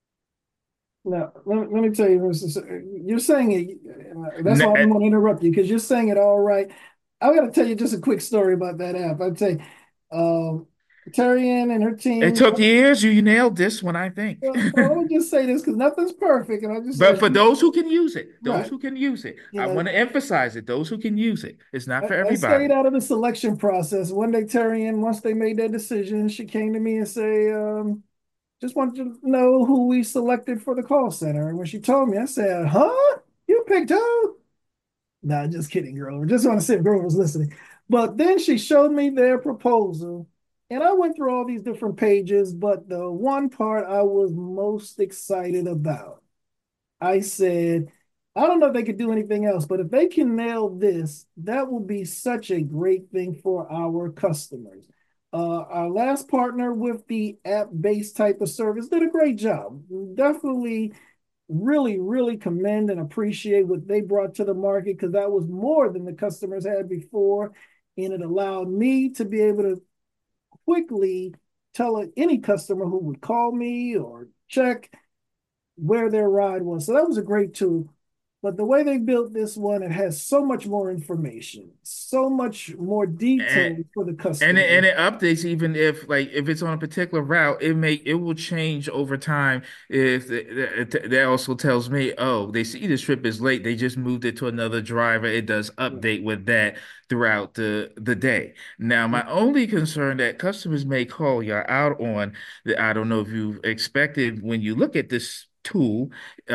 Now, let me tell you, you're saying it. That's why I didn't want to interrupt you, because you're saying it all right. I got to tell you just a quick story about that app. I'd say, Terry Ann and her It team. took years. You nailed this one, I think. Well, let me just say this because nothing's perfect, and I just But for those who can use it, right. I want to emphasize it. Those who can use it, it's not for I everybody. stayed out of the selection process. One day, Terry Ann, once they made their decision, she came to me and say, just want to know who we selected for the call center. And when she told me, I said, huh? You picked who? Nah, just kidding, Grover. Just want to see if Grover was listening. But then she showed me their proposal, and I went through all these different pages, but the one part I was most excited about, I said, I don't know if they could do anything else, but if they can nail this, that will be such a great thing for our customers. Our last partner with the app-based type of service did a great job. Definitely really commend and appreciate what they brought to the market because that was more than the customers had before. And it allowed me to be able to quickly tell any customer who would call me or check where their ride was. So that was a great tool. But the way they built this one, it has so much more information, so much more detail for the customer. And it updates even if it's on a particular route, it will change over time. If that also tells me, oh, they see this trip is late, they just moved it to another driver. It does update with that throughout the day. Now, my only concern that customers may call you out on, that I don't know if you expected when you look at this tool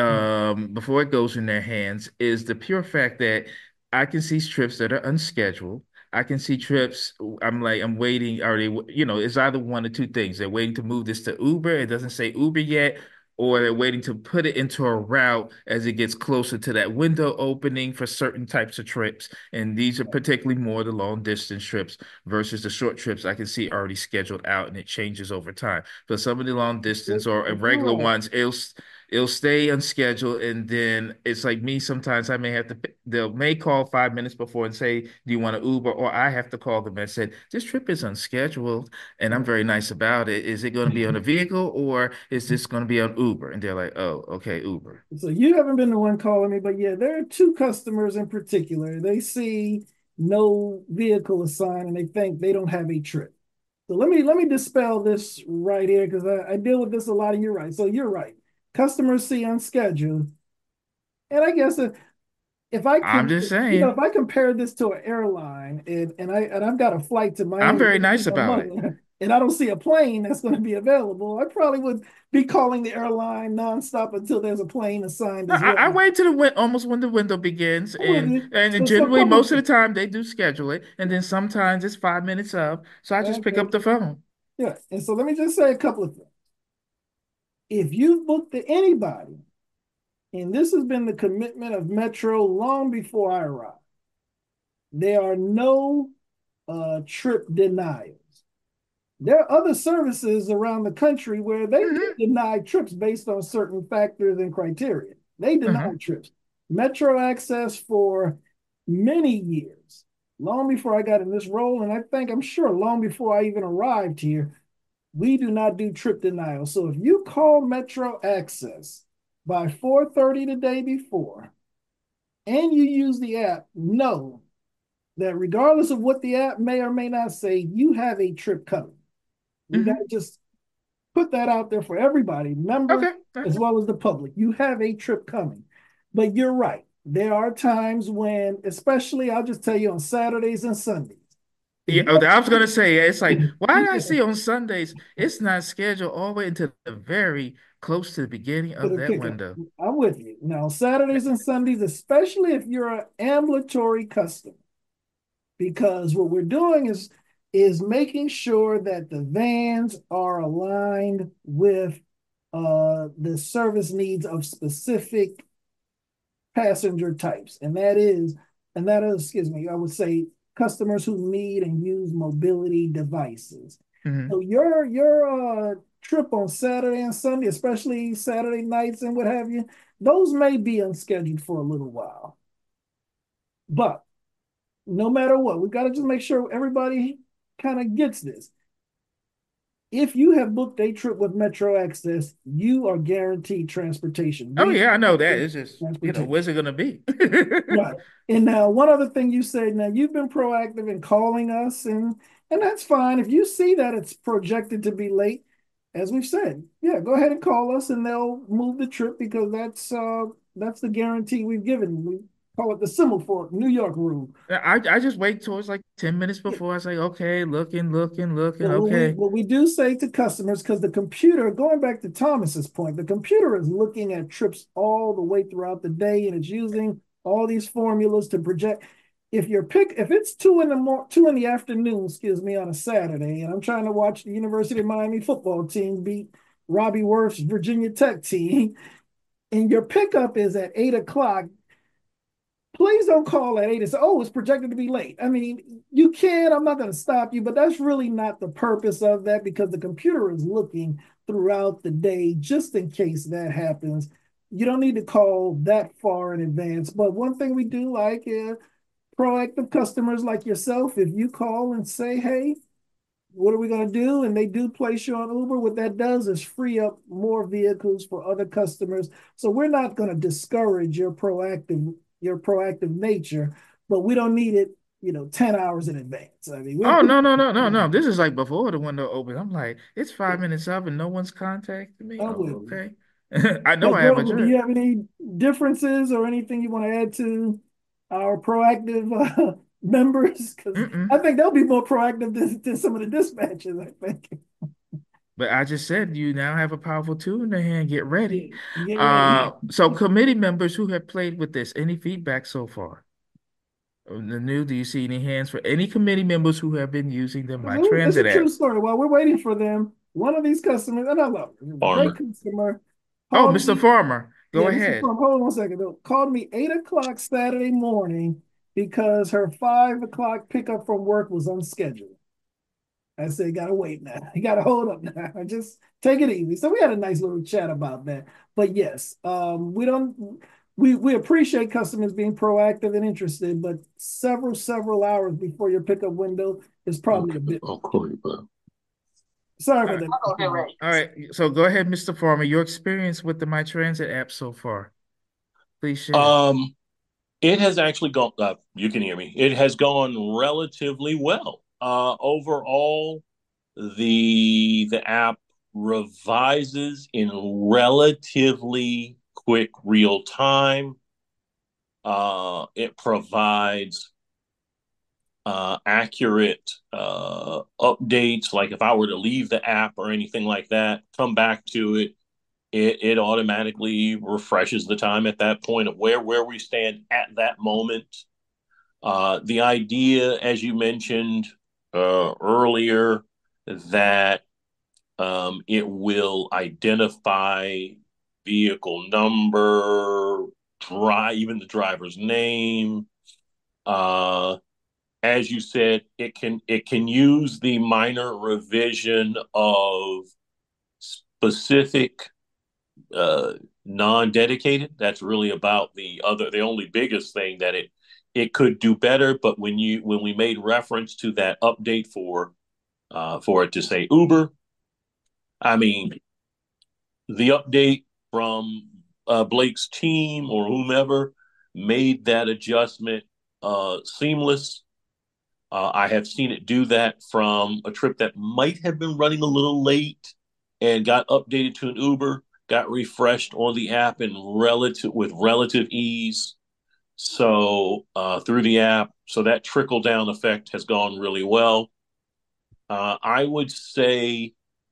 before it goes in their hands, is the pure fact that I can see trips that are unscheduled. I can see trips. I'm waiting. Are they, it's either one or two things. They're waiting to move this to Uber. It doesn't say Uber yet, or they're waiting to put it into a route as it gets closer to that window opening for certain types of trips. And these are particularly more the long distance trips versus the short trips I can see already scheduled out and it changes over time. For some of the long distance or regular ones, it'll stay unscheduled, and then it's like me. Sometimes I may have to. They may call 5 minutes before and say, "Do you want to Uber?" Or I have to call them and say, "This trip is unscheduled," and I'm very nice about it. Is it going to be on a vehicle or is this going to be on Uber? And they're like, "Oh, okay, Uber." So you haven't been the one calling me, but yeah, there are two customers in particular. They see no vehicle assigned and they think they don't have a trip. So let me dispel this right here because I deal with this a lot. And you're right. So you're right. Customers see unscheduled, and I guess if I I'm just saying, if I compare this to an airline and I've got a flight to Miami, I'm very nice about it. and I don't see a plane that's going to be available, I probably would be calling the airline nonstop until there's a plane assigned as well. I wait till almost when the window begins, and So generally most of the time they do schedule it, and then sometimes it's 5 minutes up, so I just pick up the phone. Yeah, and so let me just say a couple of things. If you've booked to anybody, and this has been the commitment of Metro long before I arrived, there are no trip denials. There are other services around the country where they deny trips based on certain factors and criteria. They deny trips. Metro Access for many years, long before I got in this role, and I'm sure long before I even arrived here, we do not do trip denial. So if you call Metro Access by 4:30 the day before, and you use the app, know that regardless of what the app may or may not say, you have a trip coming. We got to just put that out there for everybody, members as well as the public. You have a trip coming. But you're right. There are times when, especially, I'll just tell you, on Saturdays and Sundays. Yeah, I was gonna say it's like, why did I see on Sundays it's not scheduled all the way until the very close to the beginning of that window? I'm with you. Now, Saturdays and Sundays, especially if you're an ambulatory customer, because what we're doing is making sure that the vans are aligned with the service needs of specific passenger types. And that is, excuse me, I would say customers who need and use mobility devices. So your trip on Saturday and Sunday, especially Saturday nights and what have you, those may be unscheduled for a little while. But no matter what, we've got to just make sure everybody kind of gets this. If you have booked a trip with Metro Access, you are guaranteed transportation. Oh, yeah, I know that. It's just, where's it going to be? Right. And now, one other thing you said, now you've been proactive in calling us and And that's fine. If you see that it's projected to be late, as we've said, yeah, go ahead and call us and they'll move the trip because that's the guarantee we've given. We call it the Semaphore New York rule. I just wait towards like 10 minutes before I say, okay, looking, Well, okay. what we do say to customers, because the computer, going back to Thomas's point, the computer is looking at trips all the way throughout the day and it's using all these formulas to project. If it's 2 in the afternoon, excuse me, on a Saturday, and I'm trying to watch the University of Miami football team beat Robbie Worth's Virginia Tech team, and your pickup is at 8 o'clock, please don't call at 8 and say, oh, it's projected to be late. I mean, you can, I'm not going to stop you, but that's really not the purpose of that because the computer is looking throughout the day just in case that happens. You don't need to call that far in advance. But one thing we do like is proactive customers like yourself. If you call and say, hey, what are we going to do? And they do place you on Uber. What that does is free up more vehicles for other customers. So we're not going to discourage your proactive nature, but we don't need it, 10 hours in advance. I mean, Oh, no. This is like before the window opens. I'm like, it's 5 minutes up and no one's contacted me. I'm with Oh, you. okay. I know But I have a Jordan, do you trip. have any differences or anything you want to add to our proactive members? Because I Mm-mm. think they'll be more proactive than some of the dispatchers, I think. But I just said you now have a powerful tool in their hand. Get ready. Get ready. So committee members who have played with this, any feedback so far? Do you see any hands for any committee members who have been using the My It's a Transit true app? story. While we're waiting for them, one of these customers, and I love it, great Farmer. customer, Oh, called Mr. me. Farmer, go Yeah, Mr. ahead. Trump, hold on one second. Though. Called me 8 o'clock Saturday morning because her 5 o'clock pickup from work was unscheduled. I said, gotta wait now. You gotta hold up now. Just take it easy. So we had a nice little chat about that. But yes, we appreciate customers being proactive and interested, but several hours before your pickup window is probably a bit. I'll call you back. Sorry All about right. that. All right. So go ahead, Mr. Farmer. Your experience with the My Transit app so far. Please share. It has actually gone, you can hear me. It has gone relatively well. Overall, the app revises in relatively quick real time. It provides accurate updates. Like if I were to leave the app or anything like that, come back to it, it automatically refreshes the time at that point of where we stand at that moment. The idea, as you mentioned earlier, that it will identify vehicle number, even the driver's name. As you said, it can use the minor revision of specific non-dedicated. That's really about the only biggest thing that it could do better. But when we made reference to that update for it to say Uber, I mean, the update from Blake's team or whomever made that adjustment seamless. I have seen it do that from a trip that might have been running a little late and got updated to an Uber, got refreshed on the app with relative ease. So through the app, so that trickle down effect has gone really well. I would say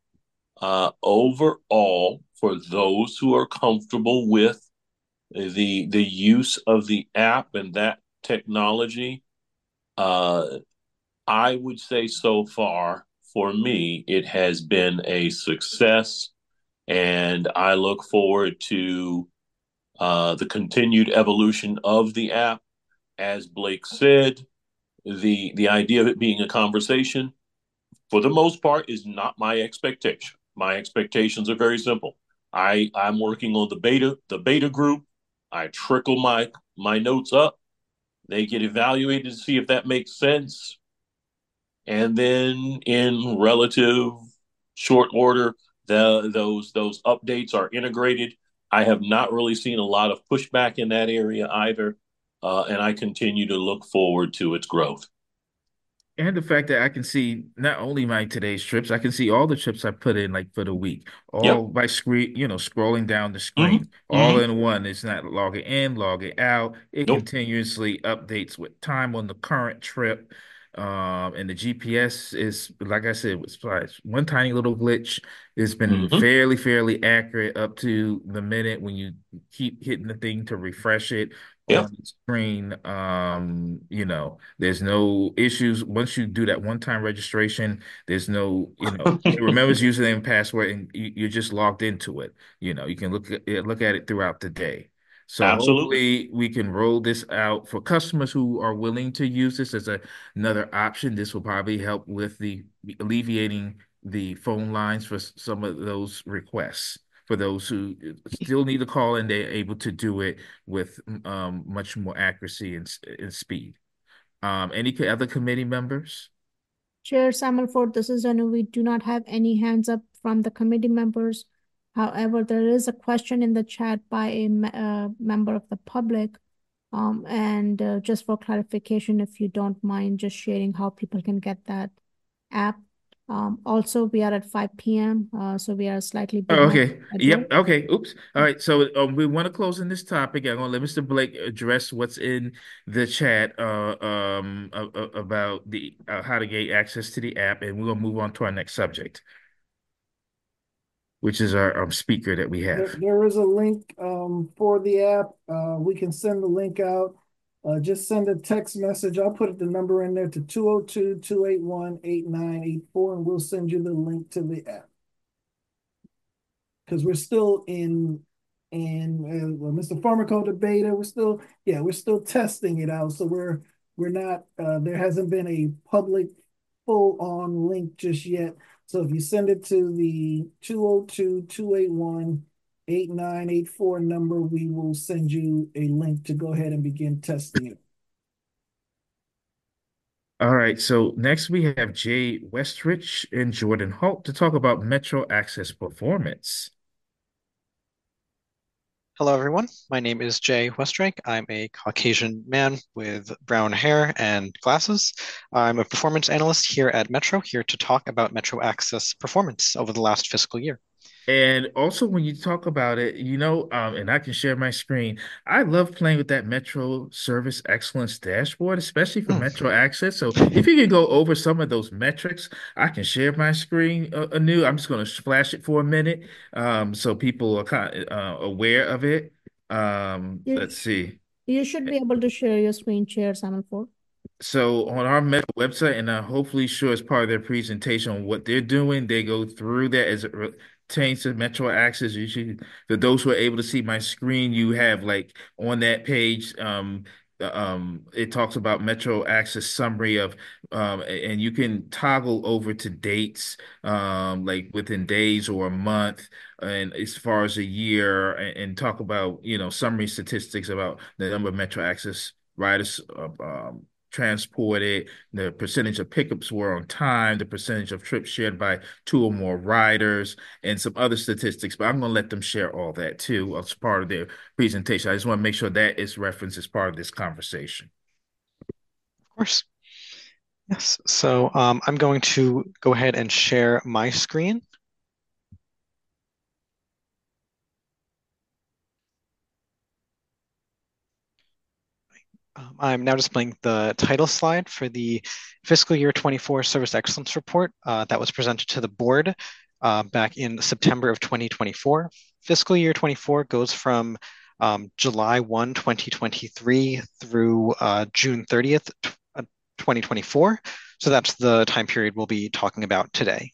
overall, for those who are comfortable with the use of the app and that technology, I would say so far for me, it has been a success, and I look forward to the continued evolution of the app. As Blake said, the idea of it being a conversation, for the most part, is not my expectation. My expectations are very simple. I'm working on the beta group. I trickle my notes up. They get evaluated to see if that makes sense. And then in relative short order, those updates are integrated. I have not really seen a lot of pushback in that area either, and I continue to look forward to its growth. And the fact that I can see not only my today's trips, I can see all the trips I put in like for the week, all Yep. by screen, scrolling down the hmm screen, all hmm in one. It's not logging in, logging out. It Nope. continuously updates with time on the current trip. And the GPS is, like I said, was one tiny little glitch. It's been hmm fairly accurate up to the minute when you keep hitting the thing to refresh it Yep. on the screen. There's no issues. Once you do that one-time registration, there's no, it remembers username and password, and you're just logged into it. You can look at it throughout the day. So Absolutely. hopefully we can roll this out for customers who are willing to use this as another option. This will probably help with the alleviating the phone lines for some of those requests. For those who still need to call in, they're able to do it with much more accuracy and speed. Any other committee members? Chair Samalford, this is Anu. We do not have any hands up from the committee members. However, there is a question in the chat by a member of the public. And just for clarification, if you don't mind just sharing how people can get that app. Also, we are at 5 p.m., so we are slightly Oh, behind okay. schedule. Yep. Okay. Oops. All right. So we want to close in this topic. I'm going to let Mr. Blake address what's in the chat about the how to get access to the app, and we're going to move on to our next subject, which is our speaker that we have. There is a link for the app. We can send the link out. Just send a text message. I'll put the number in there to 202-281-8984, and we'll send you the link to the app. Because we're still in Mr. Farmer called it beta. We're still testing it out. So we're not there hasn't been a public full-on link just yet. So if you send it to the 202-281-8984 number, we will send you a link to go ahead and begin testing it. All right. So next we have Jay Westrich and Jordan Holt to talk about Metro Access performance. Hello, everyone. My name is Jay Westrake. I'm a Caucasian man with brown hair and glasses. I'm a performance analyst here at Metro, here to talk about Metro Access performance over the last fiscal year. And also, when you talk about it, and I can share my screen, I love playing with that Metro Service Excellence dashboard, especially for Metro Access. So if you can go over some of those metrics, I can share my screen anew. I'm just going to flash it for a minute so people are kind of aware of it. Let's see. You should be able to share your screen, Chair Samalford. So on our Meta website, and hopefully sure as part of their presentation on what they're doing, they go through that as it pertains to Metro Access. Usually, for those who are able to see my screen, you have like on that page, it talks about Metro Access summary of, and you can toggle over to dates, like within days or a month, and as far as a year, and talk about summary statistics about the number of Metro Access riders transported, the percentage of pickups were on time, the percentage of trips shared by two or more riders, and some other statistics. But I'm going to let them share all that too as part of their presentation. I just want to make sure that is referenced as part of this conversation. Of course. Yes. So I'm going to go ahead and share my screen. I'm now displaying the title slide for the fiscal year 24 Service Excellence Report that was presented to the board back in September of 2024. Fiscal year 24 goes from July 1, 2023 through June 30th, 2024. So that's the time period we'll be talking about today.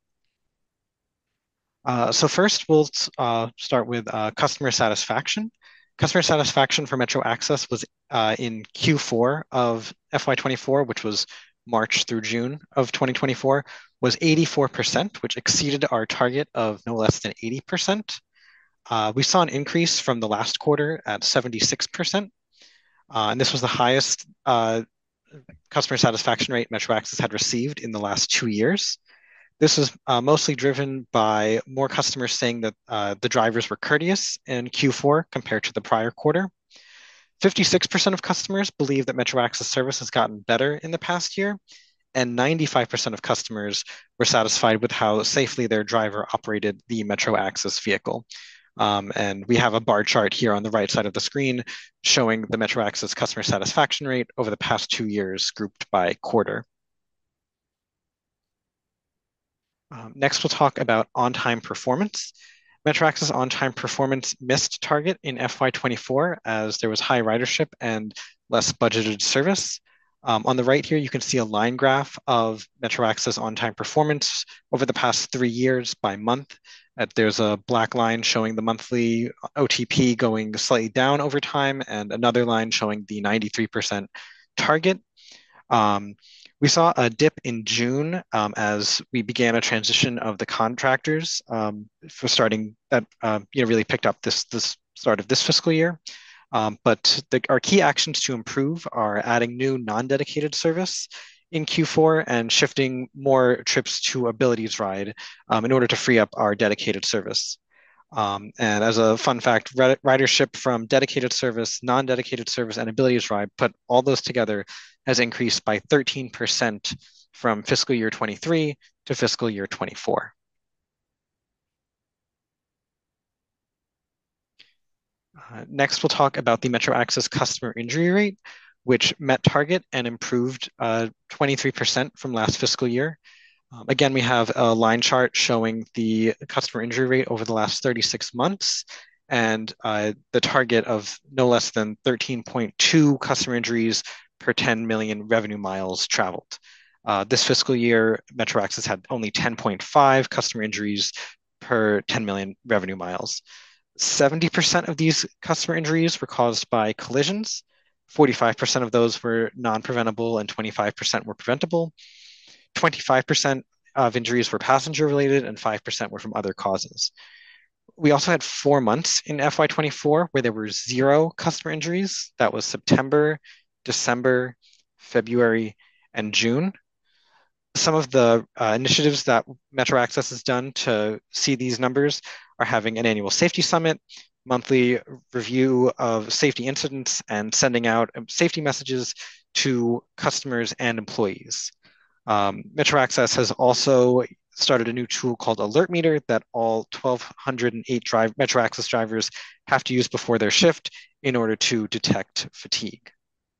So first, we'll start with customer satisfaction. Customer satisfaction for Metro Access was in Q4 of FY24, which was March through June of 2024, was 84%, which exceeded our target of no less than 80%. We saw an increase from the last quarter at 76%. And this was the highest customer satisfaction rate Metro Access had received in the last 2 years. This was mostly driven by more customers saying that the drivers were courteous in Q4 compared to the prior quarter. 56% of customers believe that Metro Access service has gotten better in the past year, and 95% of customers were satisfied with how safely their driver operated the Metro Access vehicle. And we have a bar chart here on the right side of the screen showing the Metro Access customer satisfaction rate over the past 2 years grouped by quarter. Next, we'll talk about on-time performance. Metro Access on-time performance missed target in FY24 as there was high ridership and less budgeted service. On the right here, you can see a line graph of Metro Access on-time performance over the past 3 years by month. There's a black line showing the monthly OTP going slightly down over time, and another line showing the 93% target. We saw a dip in June as we began a transition of the contractors for starting that really picked up this start of this fiscal year. But our key actions to improve are adding new non-dedicated service in Q4 and shifting more trips to Abilities Ride in order to free up our dedicated service. And as a fun fact, ridership from dedicated service, non-dedicated service, and Abilities Ride, put all those together, has increased by 13% from fiscal year 23 to fiscal year 24. Next, we'll talk about the Metro Access customer injury rate, which met target and improved 23% from last fiscal year. Again, we have a line chart showing the customer injury rate over the last 36 months and the target of no less than 13.2 customer injuries per 10 million revenue miles traveled. This fiscal year, Metro Access had only 10.5 customer injuries per 10 million revenue miles. 70% of these customer injuries were caused by collisions. 45% of those were non-preventable and 25% were preventable. 25% of injuries were passenger related and 5% were from other causes. We also had 4 months in FY24 where there were 0 customer injuries. That was September, December, February, and June. Some of the initiatives that Metro Access has done to see these numbers are having an annual safety summit, monthly review of safety incidents, and sending out safety messages to customers and employees. Metro Access has also started a new tool called Alert Meter that all 1,208 Metro Access drivers have to use before their shift in order to detect fatigue.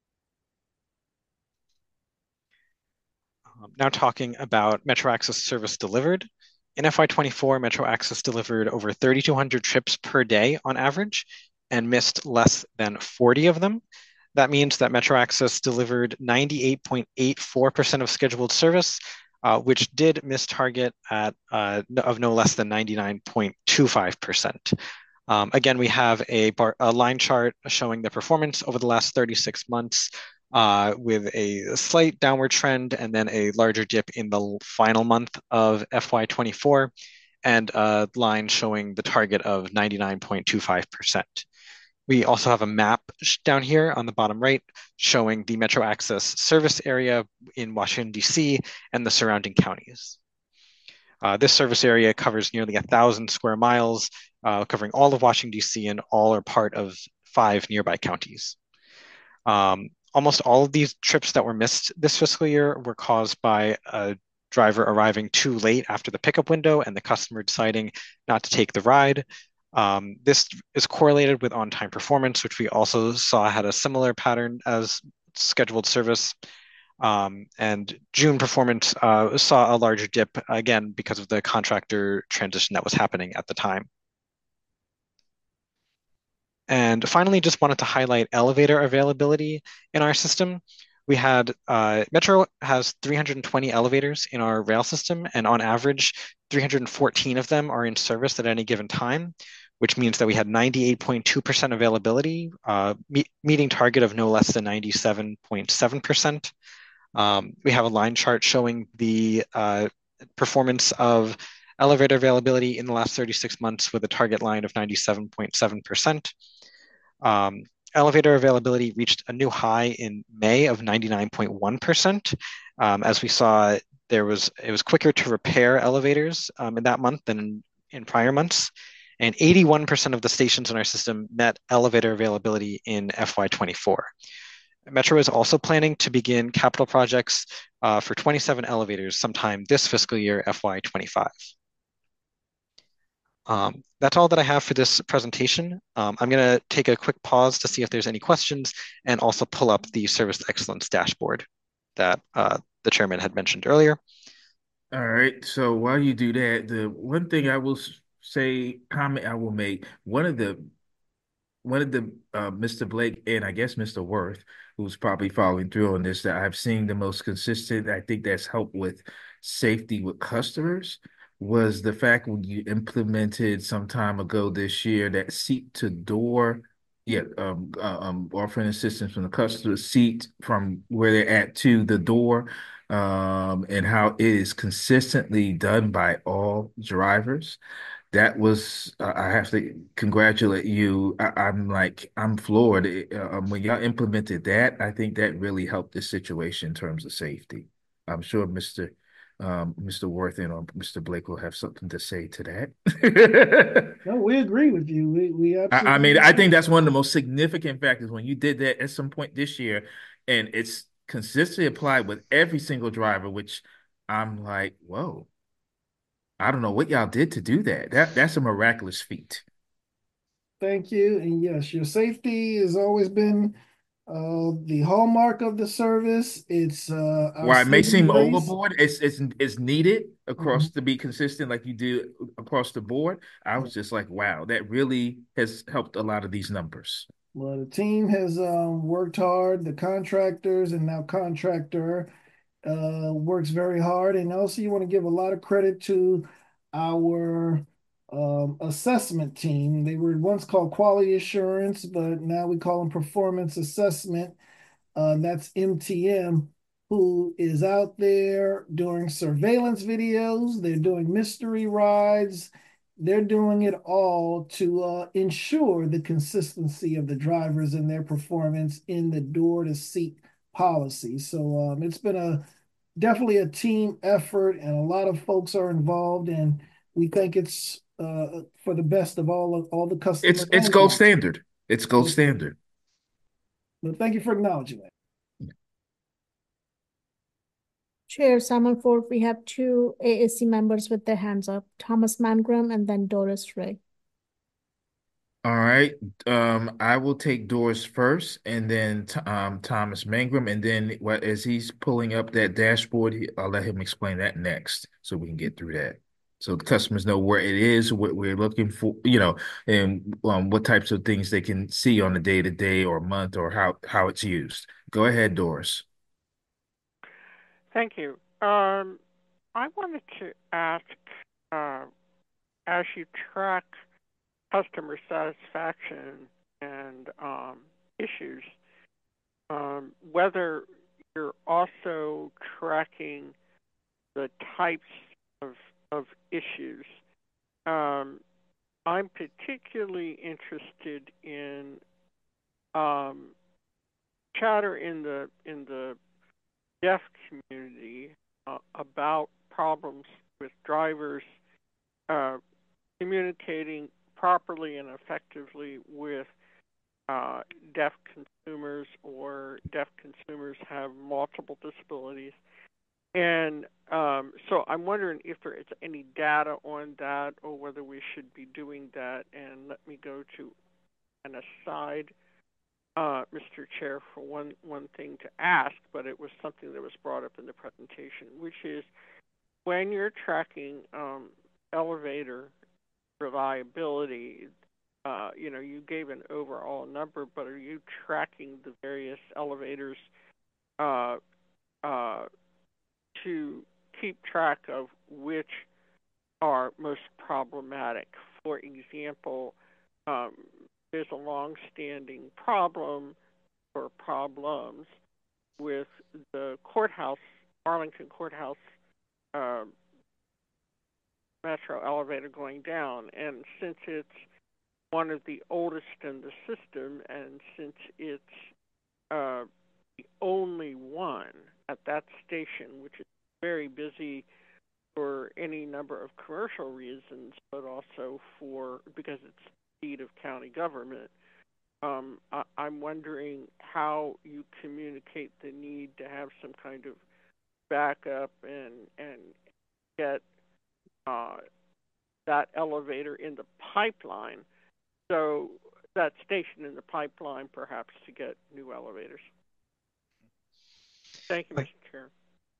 Now talking about Metro Access service delivered. In FY24, Metro Access delivered over 3,200 trips per day on average and missed less than 40 of them. That means that Metro Access delivered 98.84% of scheduled service, which did miss target of no less than 99.25%. Again, we have a line chart showing the performance over the last 36 months with a slight downward trend and then a larger dip in the final month of FY24 and a line showing the target of 99.25%. We also have a map down here on the bottom right showing the Metro Access service area in Washington, D.C. and the surrounding counties. This service area covers nearly 1,000 square miles, covering all of Washington, D.C. and all are part of 5 nearby counties. Almost all of these trips that were missed this fiscal year were caused by a driver arriving too late after the pickup window and the customer deciding not to take the ride. This is correlated with on-time performance, which we also saw had a similar pattern as scheduled service. And June performance saw a larger dip, again, because of the contractor transition that was happening at the time. And finally, just wanted to highlight elevator availability in our system. We had, Metro has 320 elevators in our rail system, and on average, 314 of them are in service at any given time, which means that we had 98.2% availability, meeting target of no less than 97.7%. We have a line chart showing the performance of elevator availability in the last 36 months with a target line of 97.7%. Elevator availability reached a new high in May of 99.1%. As we saw, it was quicker to repair elevators in that month than in prior months. And 81% of the stations in our system met elevator availability in FY24. Metro is also planning to begin capital projects for 27 elevators sometime this fiscal year, FY25. That's all that I have for this presentation. I'm going to take a quick pause to see if there's any questions and also pull up the Service Excellence dashboard that the chairman had mentioned earlier. All right. So while you do that, the one thing I will say, comment I will make, one of the Mr. Blake and I guess Mr. Worth, who's probably following through on this, that I've seen the most consistent, I think that's helped with safety with customers, was the fact when you implemented some time ago this year that seat to door, offering assistance from the customer seat from where they're at to the door, and how it is consistently done by all drivers. That was, I have to congratulate you. I'm floored. When y'all implemented that, I think that really helped the situation in terms of safety. I'm sure Mr. Worthen or Mr. Blake will have something to say to that. No, we agree with you. We I mean, absolutely I think agree. that's one of the most significant factors when you did that at some point this year, and it's consistently applied with every single driver, which I'm like, whoa. I don't know what y'all did to do that. That's a miraculous feat. Thank you. And yes, your safety has always been the hallmark of the service. It's our While it may saving seem grace. overboard, it's needed across Mhm. to be consistent like you do across the board. I was just like, wow, that really has helped a lot of these numbers. Well, the team has worked hard. The contractors and now contractor works very hard. And also, you want to give a lot of credit to our assessment team. They were once called quality assurance, but now we call them performance assessment. That's MTM, who is out there doing surveillance videos. They're doing mystery rides. They're doing it all to ensure the consistency of the drivers and their performance in the door to seat policy. So it's been definitely a team effort, and a lot of folks are involved, and we think it's for the best of all the customers It's and gold drivers. standard. It's gold standard. But thank you for acknowledging that. Chair Simon Ford, we have two AAC members with their hands up, Thomas Mangrum and then Doris Ray. All right. I will take Doris first and then Thomas Mangrum. And then as he's pulling up that dashboard, I'll let him explain that next so we can get through that. So the customers know where it is, what we're looking for, and what types of things they can see on a day-to-day or month or how it's used. Go ahead, Doris. Thank you. I wanted to ask, as you track customer satisfaction and issues, whether you're also tracking the types of issues. I'm particularly interested in chatter in the deaf community about problems with drivers communicating properly and effectively with deaf consumers, or deaf consumers have multiple disabilities. And so I'm wondering if there is any data on that, or whether we should be doing that. And let me go to an aside, Mr. Chair, for one thing to ask, but it was something that was brought up in the presentation, which is when you're tracking elevator reliability, you gave an overall number, but are you tracking the various elevators to keep track of which are most problematic? For example, there's a long-standing problem or problems with the courthouse, Arlington Courthouse Metro elevator going down. And since it's one of the oldest in the system, and since it's the only one at that station, which is very busy for any number of commercial reasons, but also because it's the seat of county government, I'm wondering how you communicate the need to have some kind of backup and get that elevator in the pipeline, so that station in the pipeline perhaps to get new elevators. Thank you, Mr. Chair.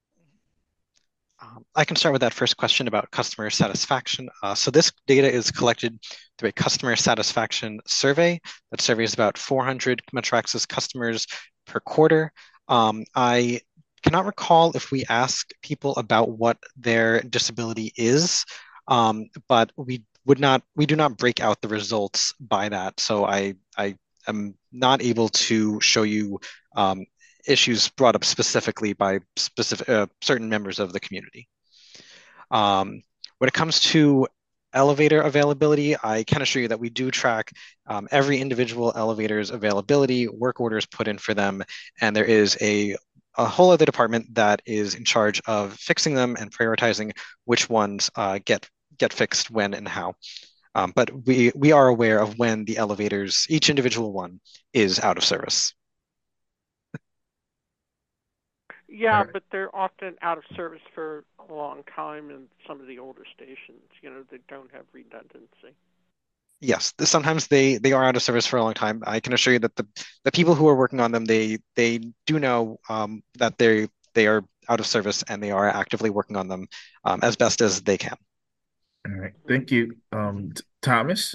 I can start with that first question about customer satisfaction. So this data is collected through a customer satisfaction survey. That survey is about 400 Metro Access customers per quarter. I cannot recall if we ask people about what their disability is, but we do not break out the results by that. So I am not able to show you issues brought up specifically by certain members of the community. When it comes to elevator availability, I can assure you that we do track every individual elevator's availability, work orders put in for them, and there is a whole other department that is in charge of fixing them and prioritizing which ones get fixed when and how. But we are aware of when the elevators, each individual one, is out of service. Yeah, but they're often out of service for a long time in some of the older stations, that don't have redundancy. Yes, sometimes they are out of service for a long time. I can assure you that the people who are working on them, they do know that they are out of service and they are actively working on them as best as they can. All right, thank you, Thomas.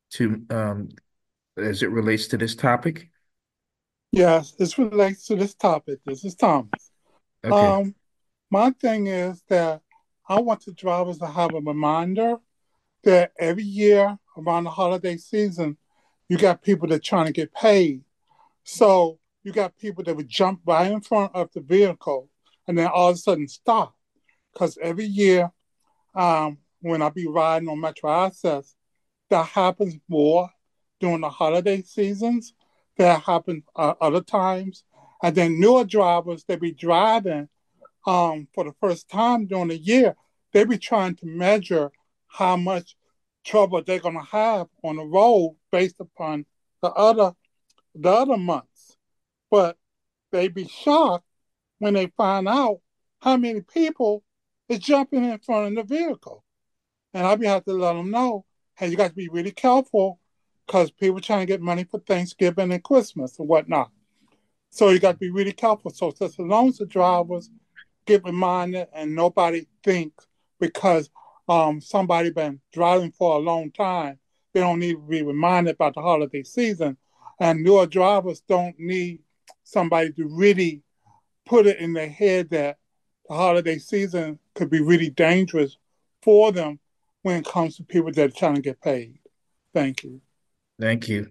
As it relates to this topic. Yes, this relates to this topic. This is Thomas. Okay. My thing is that I want the drivers to have a reminder that every year around the holiday season, you got people that are trying to get paid. So you got people that would jump right in front of the vehicle and then all of a sudden stop. Because every year, when I be riding on Metro Access, that happens more during the holiday seasons. That happens other times. And then newer drivers, they be driving for the first time during the year. They be trying to measure how much trouble they're going to have on the road based upon the other months. But they be shocked when they find out how many people is jumping in front of the vehicle. And I be have to let them know, hey, you got to be really careful because people trying to get money for Thanksgiving and Christmas and whatnot. So you got to be really careful. So just as long as the drivers get reminded and nobody thinks because somebody been driving for a long time, they don't need to be reminded about the holiday season. And newer drivers don't need somebody to really put it in their head that the holiday season could be really dangerous for them when it comes to people that are trying to get paid. Thank you. Thank you.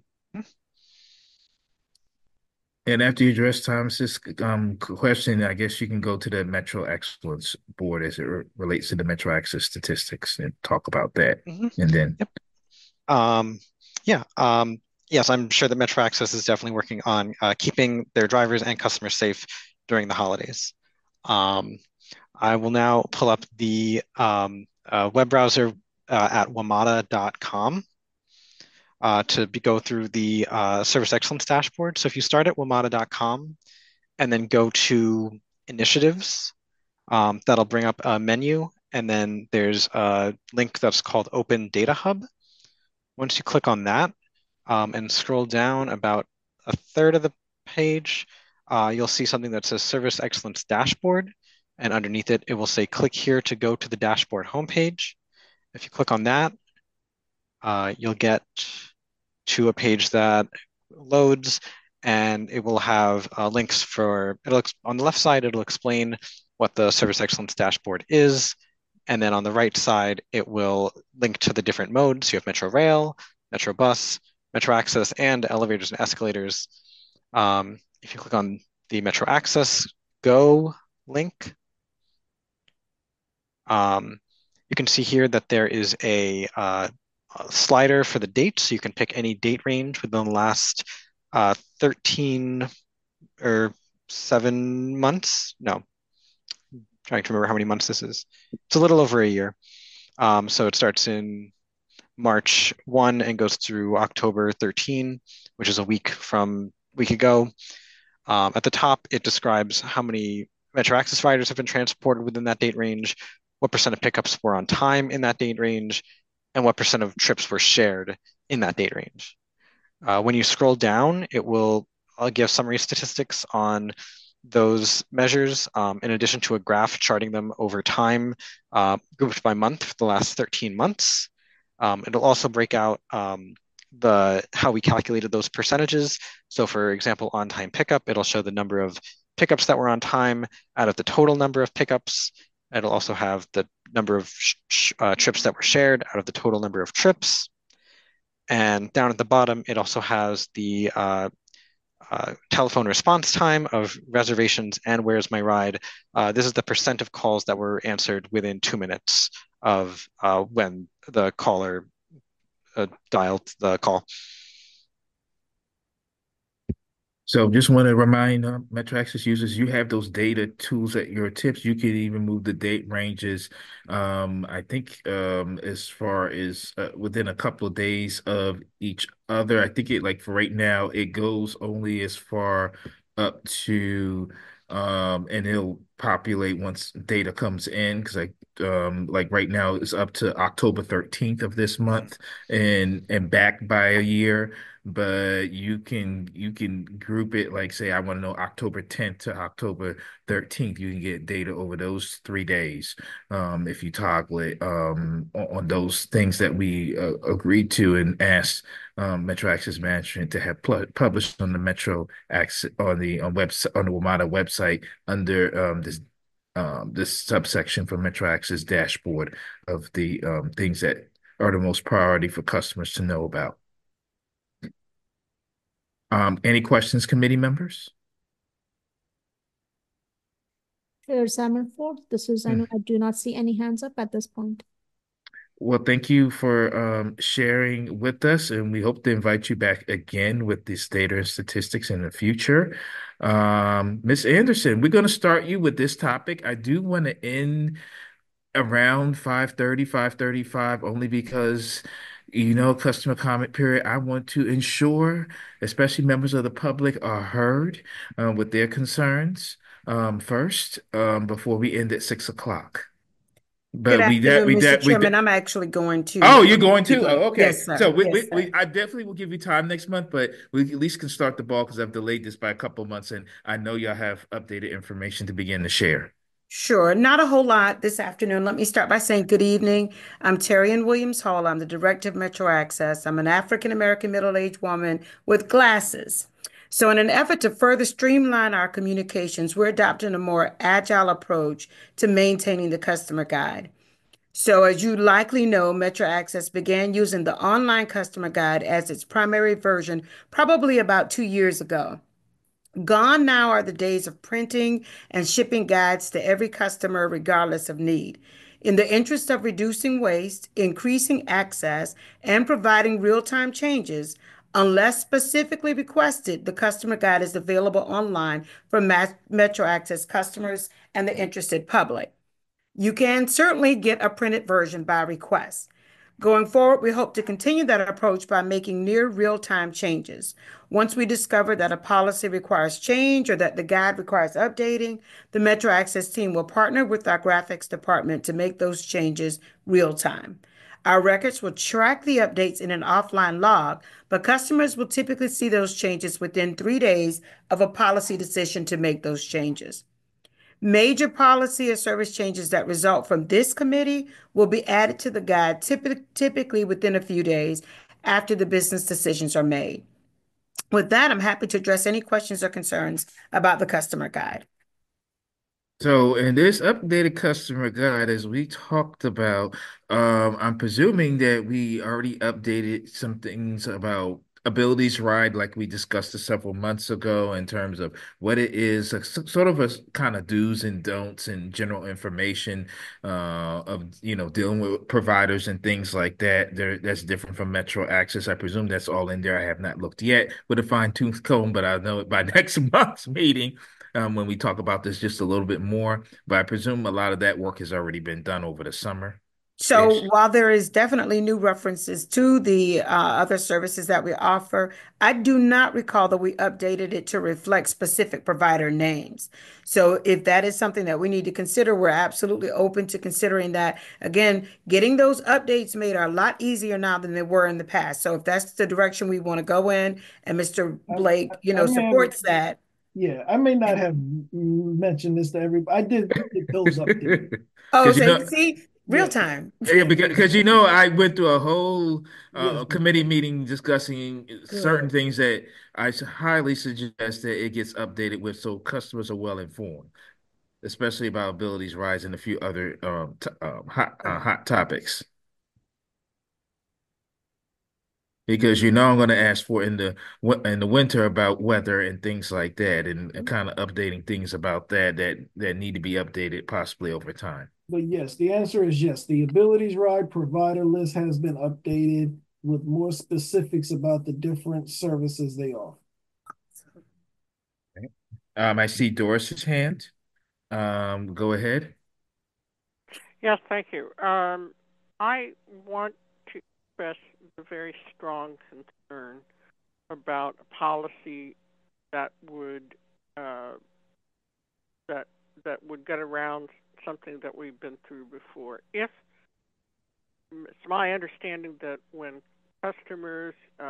And after you address Thomas's question, I guess you can go to the Metro Excellence Board as it relates to the Metro Access statistics and talk about that. And then, yes, I'm sure that Metro Access is definitely working on keeping their drivers and customers safe during the holidays. I will now pull up the web browser at wamada.com. To go through the Service Excellence dashboard. So if you start at wamada.com and then go to Initiatives, that'll bring up a menu, and then there's a link that's called Open Data Hub. Once you click on that and scroll down about a third of the page, you'll see something that says Service Excellence Dashboard, and underneath it, it will say click here to go to the dashboard homepage. If you click on that, you'll get to a page that loads, and it will have links for, on the left side, it'll explain what the Service Excellence Dashboard is. And then on the right side, it will link to the different modes. You have Metro Rail, Metro Bus, Metro Access, and elevators and escalators. If you click on the Metro Access Go link, you can see here that there is a slider for the dates. So you can pick any date range within the last 13 or 7 months. No, I'm trying to remember how many months this is. It's a little over a year. So it starts in March 1 and goes through October 13, which is a week ago. At the top, it describes how many Metro Access riders have been transported within that date range, what percent of pickups were on time in that date range, and what percent of trips were shared in that date range. When you scroll down, I'll give summary statistics on those measures, in addition to a graph charting them over time, grouped by month for the last 13 months. It'll also break out how we calculated those percentages. So for example, on-time pickup, it'll show the number of pickups that were on time out of the total number of pickups. It'll also have the number of trips that were shared out of the total number of trips. And down at the bottom, it also has the telephone response time of reservations and where's my ride. This is the percent of calls that were answered within 2 minutes of when the caller dialed the call. So just want to remind Metro Access users, you have those data tools at your tips. You can even move the date ranges. I think as far as within a couple of days of each other. I think for right now, it goes only as far up to and it'll populate once data comes in because like right now it's up to October 13th of this month and back by a year. But you can group it like say I want to know October 10th to October 13th. You can get data over those 3 days if you toggle it on those things that we agreed to and asked Metro Access Management to have published on the Metro Access on the website on the WMATA website under this subsection for Metro Access dashboard of the things that are the most priority for customers to know about. Any questions, committee members? Chair Sandiford, I do not see any hands up at this point. Well, thank you for sharing with us, and we hope to invite you back again with this data and statistics in the future. Ms. Anderson, we're going to start you with this topic. I do want to end around 5:30, 5:35, only because customer comment period. I want to ensure, especially members of the public, are heard with their concerns first before we end at 6 o'clock. Good But afternoon, Mr. Chairman. I'm actually going to. Oh, you're going to? Oh, okay. Yes, sir. So Yes, sir. I definitely will give you time next month, but we at least can start the ball because I've delayed this by a couple of months, and I know y'all have updated information to begin to share. Sure. Not a whole lot this afternoon. Let me start by saying good evening. I'm Terry Ann Williams Hall. I'm the Director of Metro Access. I'm an African-American middle-aged woman with glasses. So in an effort to further streamline our communications, we're adopting a more agile approach to maintaining the customer guide. So as you likely know, Metro Access began using the online customer guide as its primary version probably about 2 years ago. Gone now are the days of printing and shipping guides to every customer, regardless of need. In the interest of reducing waste, increasing access, and providing real-time changes, unless specifically requested, the customer guide is available online for Metro Access customers and the interested public. You can certainly get a printed version by request. Going forward, we hope to continue that approach by making near real-time changes. Once we discover that a policy requires change or that the guide requires updating, the Metro Access team will partner with our graphics department to make those changes real-time. Our records will track the updates in an offline log, but customers will typically see those changes within 3 days of a policy decision to make those changes. Major policy or service changes that result from this committee will be added to the guide typically within a few days after the business decisions are made. With that, I'm happy to address any questions or concerns about the customer guide. So in this updated customer guide, as we talked about, I'm presuming that we already updated some things about abilities ride like we discussed several months ago in terms of what it is, sort of a kind of do's and don'ts and general information of dealing with providers and things like that. That's different from Metro Access. I presume that's all in there. I have not looked yet with a fine-tooth comb, but I know it by next month's meeting when we talk about this just a little bit more. But I presume a lot of that work has already been done over the summer. So Yes. while there is definitely new references to the other services that we offer, I do not recall that we updated it to reflect specific provider names. So if that is something that we need to consider, we're absolutely open to considering that. Again, getting those updates made are a lot easier now than they were in the past. So if that's the direction we want to go in, and Mr. Blake, I may have, supports that. yeah, I may not have mentioned this to everybody. I did get those updated. Oh, Because so you see, real Yeah. time. yeah, because I went through a whole Yes. committee meeting discussing certain Correct. things that I highly suggest that it gets updated with so customers are well informed, especially about abilities rise and a few other hot topics. Because I'm going to ask for in the winter about weather and things like that, and kind of updating things about that need to be updated possibly over time. But yes, the answer is yes. The Abilities Ride provider list has been updated with more specifics about the different services they offer. I see Doris's hand. Go ahead. Yes, thank you. I want to express a very strong concern about a policy that would that would get around something that we've been through before. If it's my understanding that when customers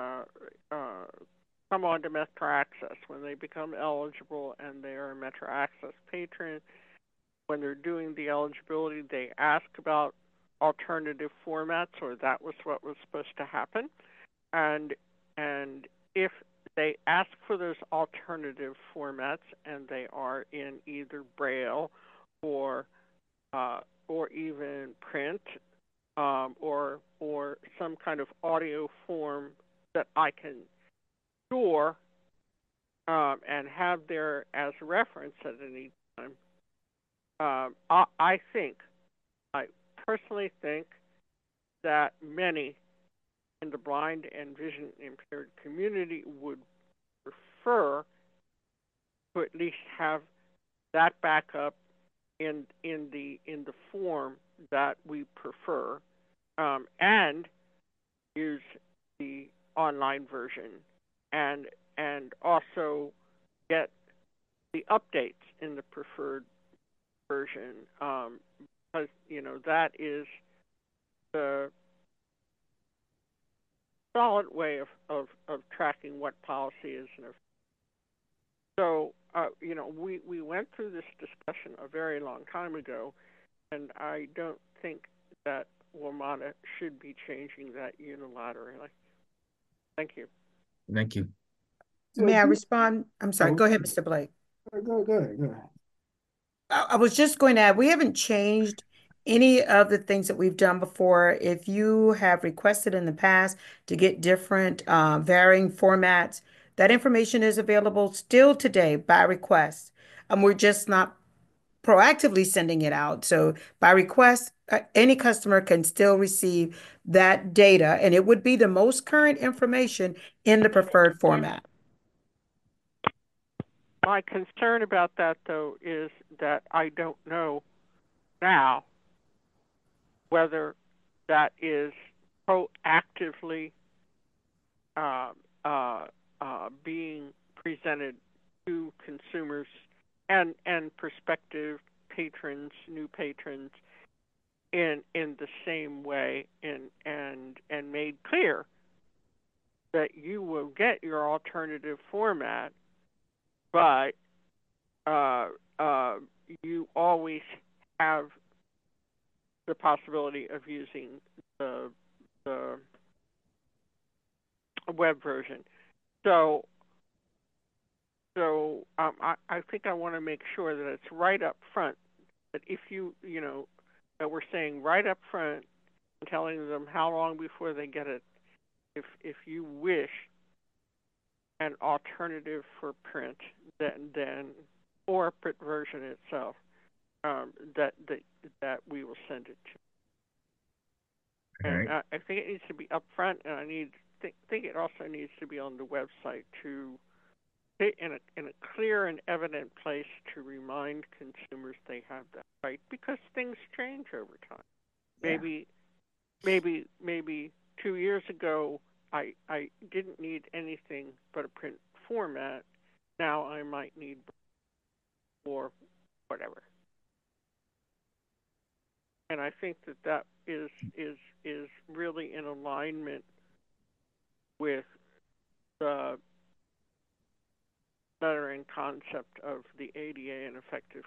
come on to Metro Access, when they become eligible and they are a Metro Access patron, when they're doing the eligibility, they ask about alternative formats, or that was what was supposed to happen. And if they ask for those alternative formats and they are in either Braille or even print, or some kind of audio form that I can store and have there as a reference at any time, I personally think that many in the blind and vision impaired community would prefer to at least have that backup in the form that we prefer, and use the online version, and also get the updates in the preferred version, because that is the solid way of tracking what policy is. So we went through this discussion a very long time ago, and I don't think that WMATA should be changing that unilaterally. Thank you. Thank you. May I respond? I'm sorry. Go ahead, Mr. Blake. Go ahead. I was just going to add, we haven't changed any of the things that we've done before. If you have requested in the past to get different varying formats, that information is available still today by request. We're just not proactively sending it out. So by request, any customer can still receive that data, and it would be the most current information in the preferred format. My concern about that, though, is that I don't know now whether that is proactively being presented to consumers and prospective patrons, new patrons, in the same way, and made clear that you will get your alternative format, but you always have the possibility of using the web version. So I think I want to make sure that it's right up front, that if that we're saying right up front and telling them how long before they get it, if you wish an alternative for print, then or print version itself, that we will send it to. And I think it needs to be upfront, and I think it also needs to be on the website to in a clear and evident place to remind consumers they have that right, because things change over time. maybe 2 years ago, I didn't need anything but a print format. Now I might need or whatever. And I think that is really in alignment with the lettering concept of the ADA and effective.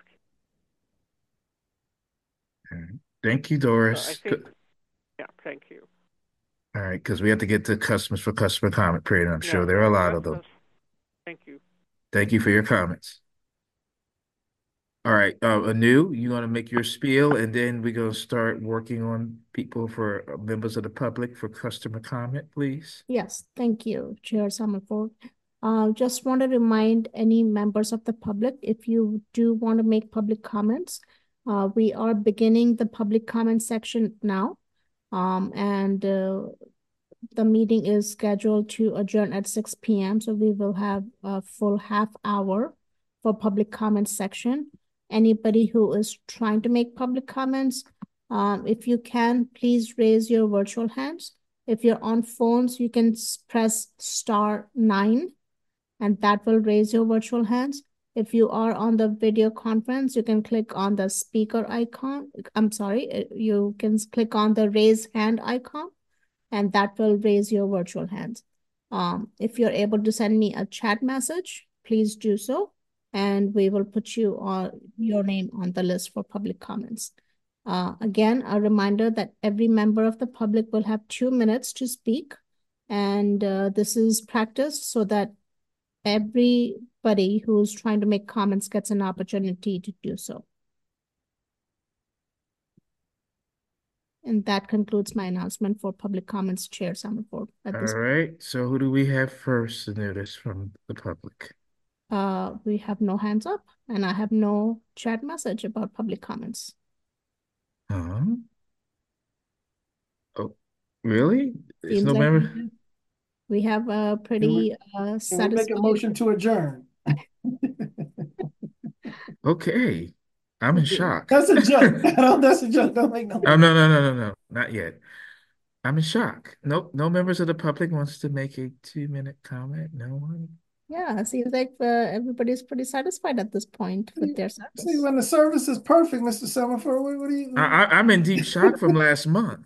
Thank you, So Doris. I think, yeah, thank you. All right, because we have to get to customers for customer comment period. I'm sure there are a lot of them. Thank you. Thank you for your comments. All right, Anu, you want to make your spiel, and then we're going to start working on people for members of the public for customer comment, please. Yes, thank you, Chair Summerford. Just want to remind any members of the public, if you do want to make public comments, we are beginning the public comment section now. And the meeting is scheduled to adjourn at 6 p.m. So we will have a full half hour for public comment section. Anybody who is trying to make public comments, if you can, please raise your virtual hands. If you're on phones, you can press *9 and that will raise your virtual hands. If you are on the video conference, you can click on the speaker icon. I'm sorry, you can click on the raise hand icon and that will raise your virtual hands. If you're able to send me a chat message, please do so. And we will put your name on the list for public comments. Again, a reminder that every member of the public will have 2 minutes to speak. And this is practiced so that everybody who's trying to make comments gets an opportunity to do so. And that concludes my announcement for public comments, Chair Summerford. All right, so who do we have first to notice from the public? We have no hands up, and I have no chat message about public comments. Oh, really? There's Seems no like member? we have a pretty Can we satisfied. make a motion to adjourn? Okay, I'm in shock. That's a joke. That's a joke. Don't make no. Oh, no, not yet. I'm in shock. Nope, no members of the public wants to make a 2-minute comment. No one. Yeah, it seems like everybody's pretty satisfied at this point with their service. See, when the service is perfect, Mr. Summerford, what do you? I'm in deep shock from last month.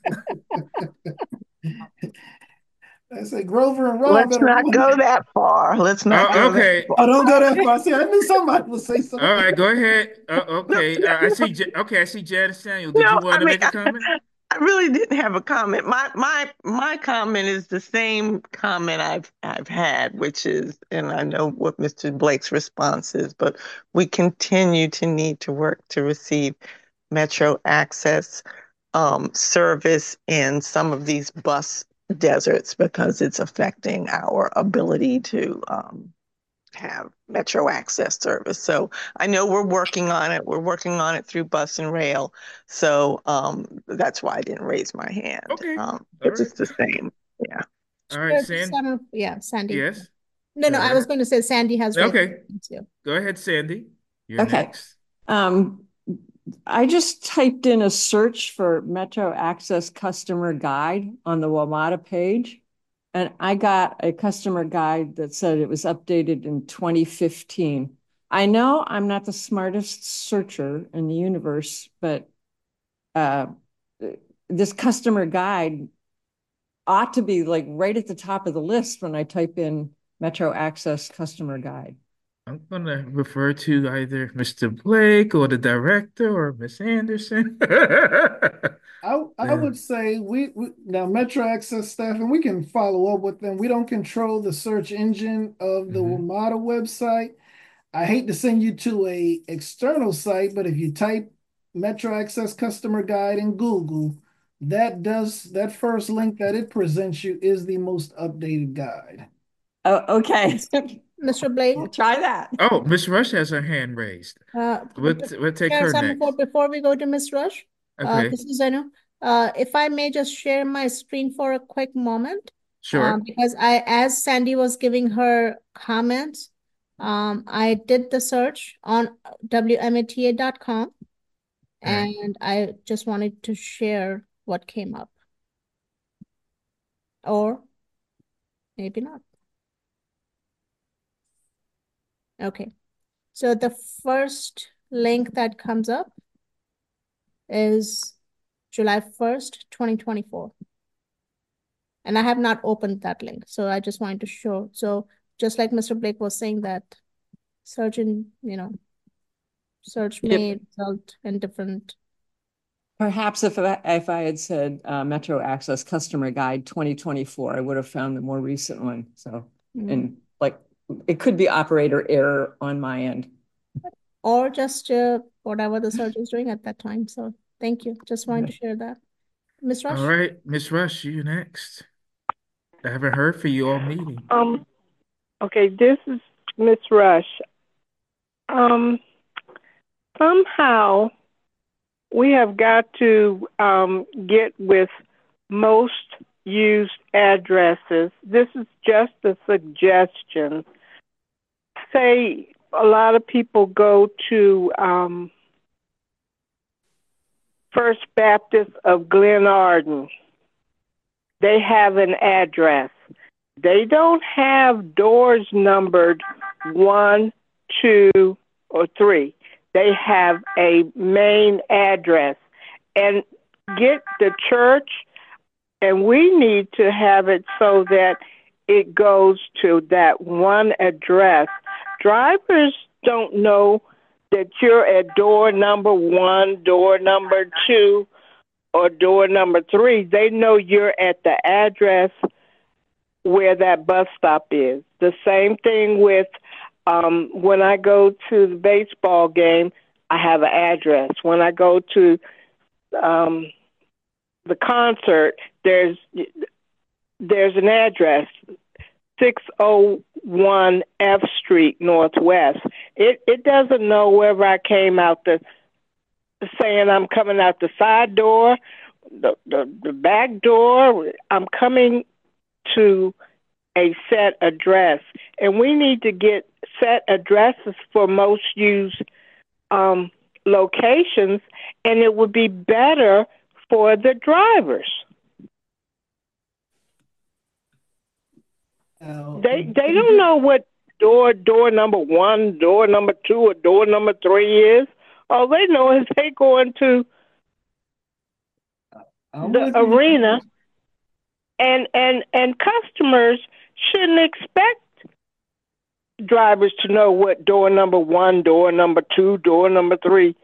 I say Grover and Rob. Let's not go that far. Let's not go that far. Oh, don't go that far. See, I knew somebody would say something. All right, go ahead. Okay, I see. Okay, I see Janice Samuel. Did you want to make a comment? I really didn't have a comment. My comment is the same comment I've had, which is, and I know what Mr. Blake's response is, but we continue to need to work to receive Metro Access service in some of these bus deserts because it's affecting our ability to have Metro Access service. So I know we're working on it. We're working on it through bus and rail. So that's why I didn't raise my hand. Okay. It's just the same. Yeah. All right, Sandy. Yeah, Sandy. Yes. No, I was going to say Sandy has. Okay. Go ahead, Sandy. You're Okay. next. I just typed in a search for Metro Access customer guide on the WMATA page, and I got a customer guide that said it was updated in 2015. I know I'm not the smartest searcher in the universe, but this customer guide ought to be like right at the top of the list when I type in Metro Access customer guide. I'm going to refer to either Mr. Blake or the director or Miss Anderson. I would say we now Metro Access staff, and we can follow up with them. We don't control the search engine of the WMATA website. I hate to send you to a external site, but if you type Metro Access customer guide in Google, that first link that it presents you is the most updated guide. Oh, okay. Mr. Blake, try that. Oh, Miss Rush has her hand raised. We'll take her next. Before we go to Miss Rush, okay. This is Anu. If I may just share my screen for a quick moment. Sure. Because as Sandy was giving her comments, I did the search on WMATA.com, and I just wanted to share what came up. or maybe not. Okay, so the first link that comes up is July 1st, 2024. And I have not opened that link, so I just wanted to show. So just like Mr. Blake was saying that search may result in different. Perhaps if I had said Metro Access Customer Guide 2024, I would have found the more recent one. So, and like it could be operator error on my end. Or just whatever the search is doing at that time. So thank you. Just wanted to share that. Ms. Rush? All right, Ms. Rush, you next. I haven't heard from you all meeting. Okay, this is Miss Rush. Somehow we have got to get with most used addresses. This is just a suggestion. Say a lot of people go to First Baptist of Glen Arden. They have an address. They don't have doors numbered 1, 2, or 3. They have a main address. And get the church, and we need to have it so that it goes to that one address. Drivers don't know that you're at door number 1, door number 2, or door number 3. They know you're at the address where that bus stop is. The same thing with when I go to the baseball game, I have an address. When I go to the concert, there's an address, 601 F Street Northwest. It doesn't know whether I came out saying I'm coming out the side door, the back door. I'm coming to a set address, and we need to get set addresses for most used locations, and it would be better for the drivers. They don't know what door number 1, door number 2, or door number 3 is. All they know is they going to the arena, and customers shouldn't expect drivers to know what door number 1, door number 2, door number 3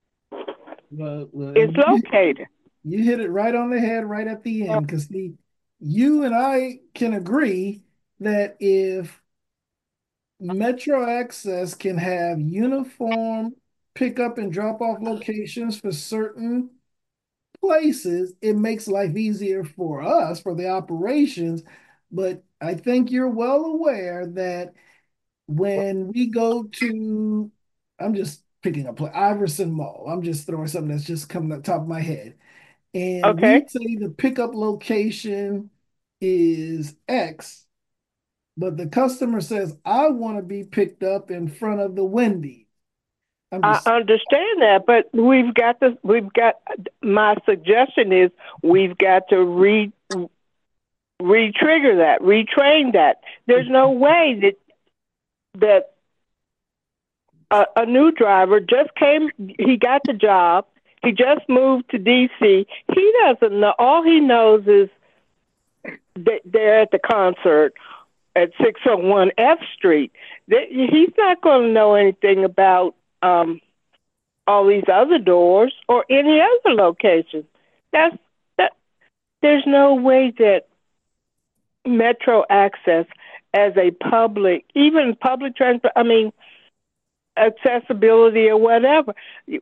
is located. You hit it right on the head right at the end, because you and I can agree that if Metro Access can have uniform pickup and drop off locations for certain places, it makes life easier for us, for the operations. But I think you're well aware that when we go to, I'm just picking up Iverson Mall, I'm just throwing something that's just coming up top of my head, and we say the pickup location is X, but the customer says, I want to be picked up in front of the Wendy's. I understand that, but my suggestion is we've got to re-trigger that, retrain that. There's no way that a new driver just came, he got the job, he just moved to DC, he doesn't know, all he knows is that they're at the concert at 601 F Street. He's not going to know anything about all these other doors or any other location. There's no way that Metro Access as a public, even public transport, accessibility or whatever,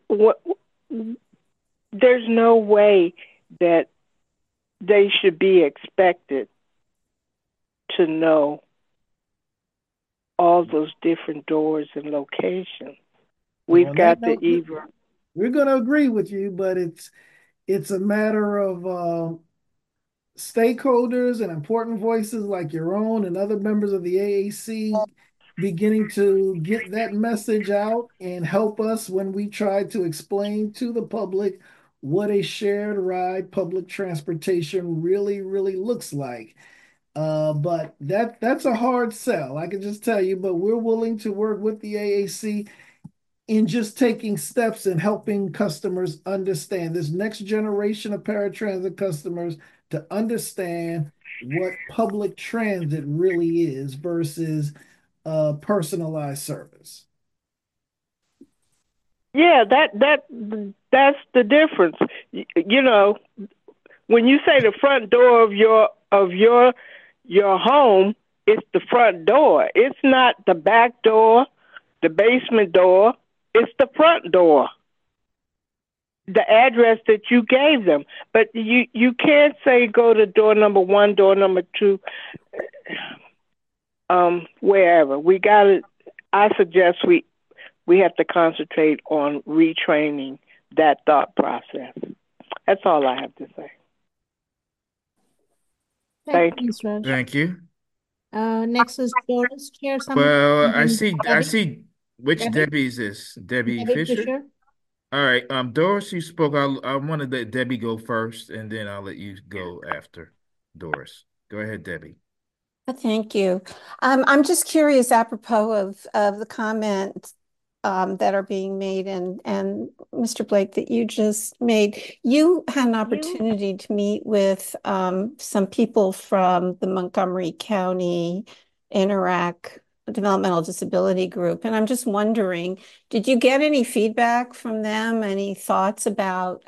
there's no way that they should be expected to know all those different doors and locations. We've got to either. We're going to agree with you, but it's a matter of stakeholders and important voices like your own and other members of the AAC beginning to get that message out and help us when we try to explain to the public what a shared ride public transportation really, really looks like. But that's a hard sell, I can just tell you, but we're willing to work with the AAC in just taking steps and helping customers understand this next generation of paratransit customers to understand what public transit really is versus personalized service. Yeah, that's the difference. You know, when you say the front door of your home, it's the front door. It's not the back door, the basement door. It's the front door. The address that you gave them. But you can't say go to door number 1, door number 2, wherever. I suggest we have to concentrate on retraining that thought process. That's all I have to say. Thank you. Thank you. Next is Doris, Chair. Well, I see. Which Debbie is this? Debbie Fisher? All right. Doris, you spoke. I wanted to let Debbie go first, and then I'll let you go after Doris. Go ahead, Debbie. Thank you. I'm just curious, apropos of the comments that are being made, and Mr. Blake, that you just made. You had an opportunity to meet with some people from the Montgomery County Interact Developmental Disability Group, and I'm just wondering, did you get any feedback from them? Any thoughts about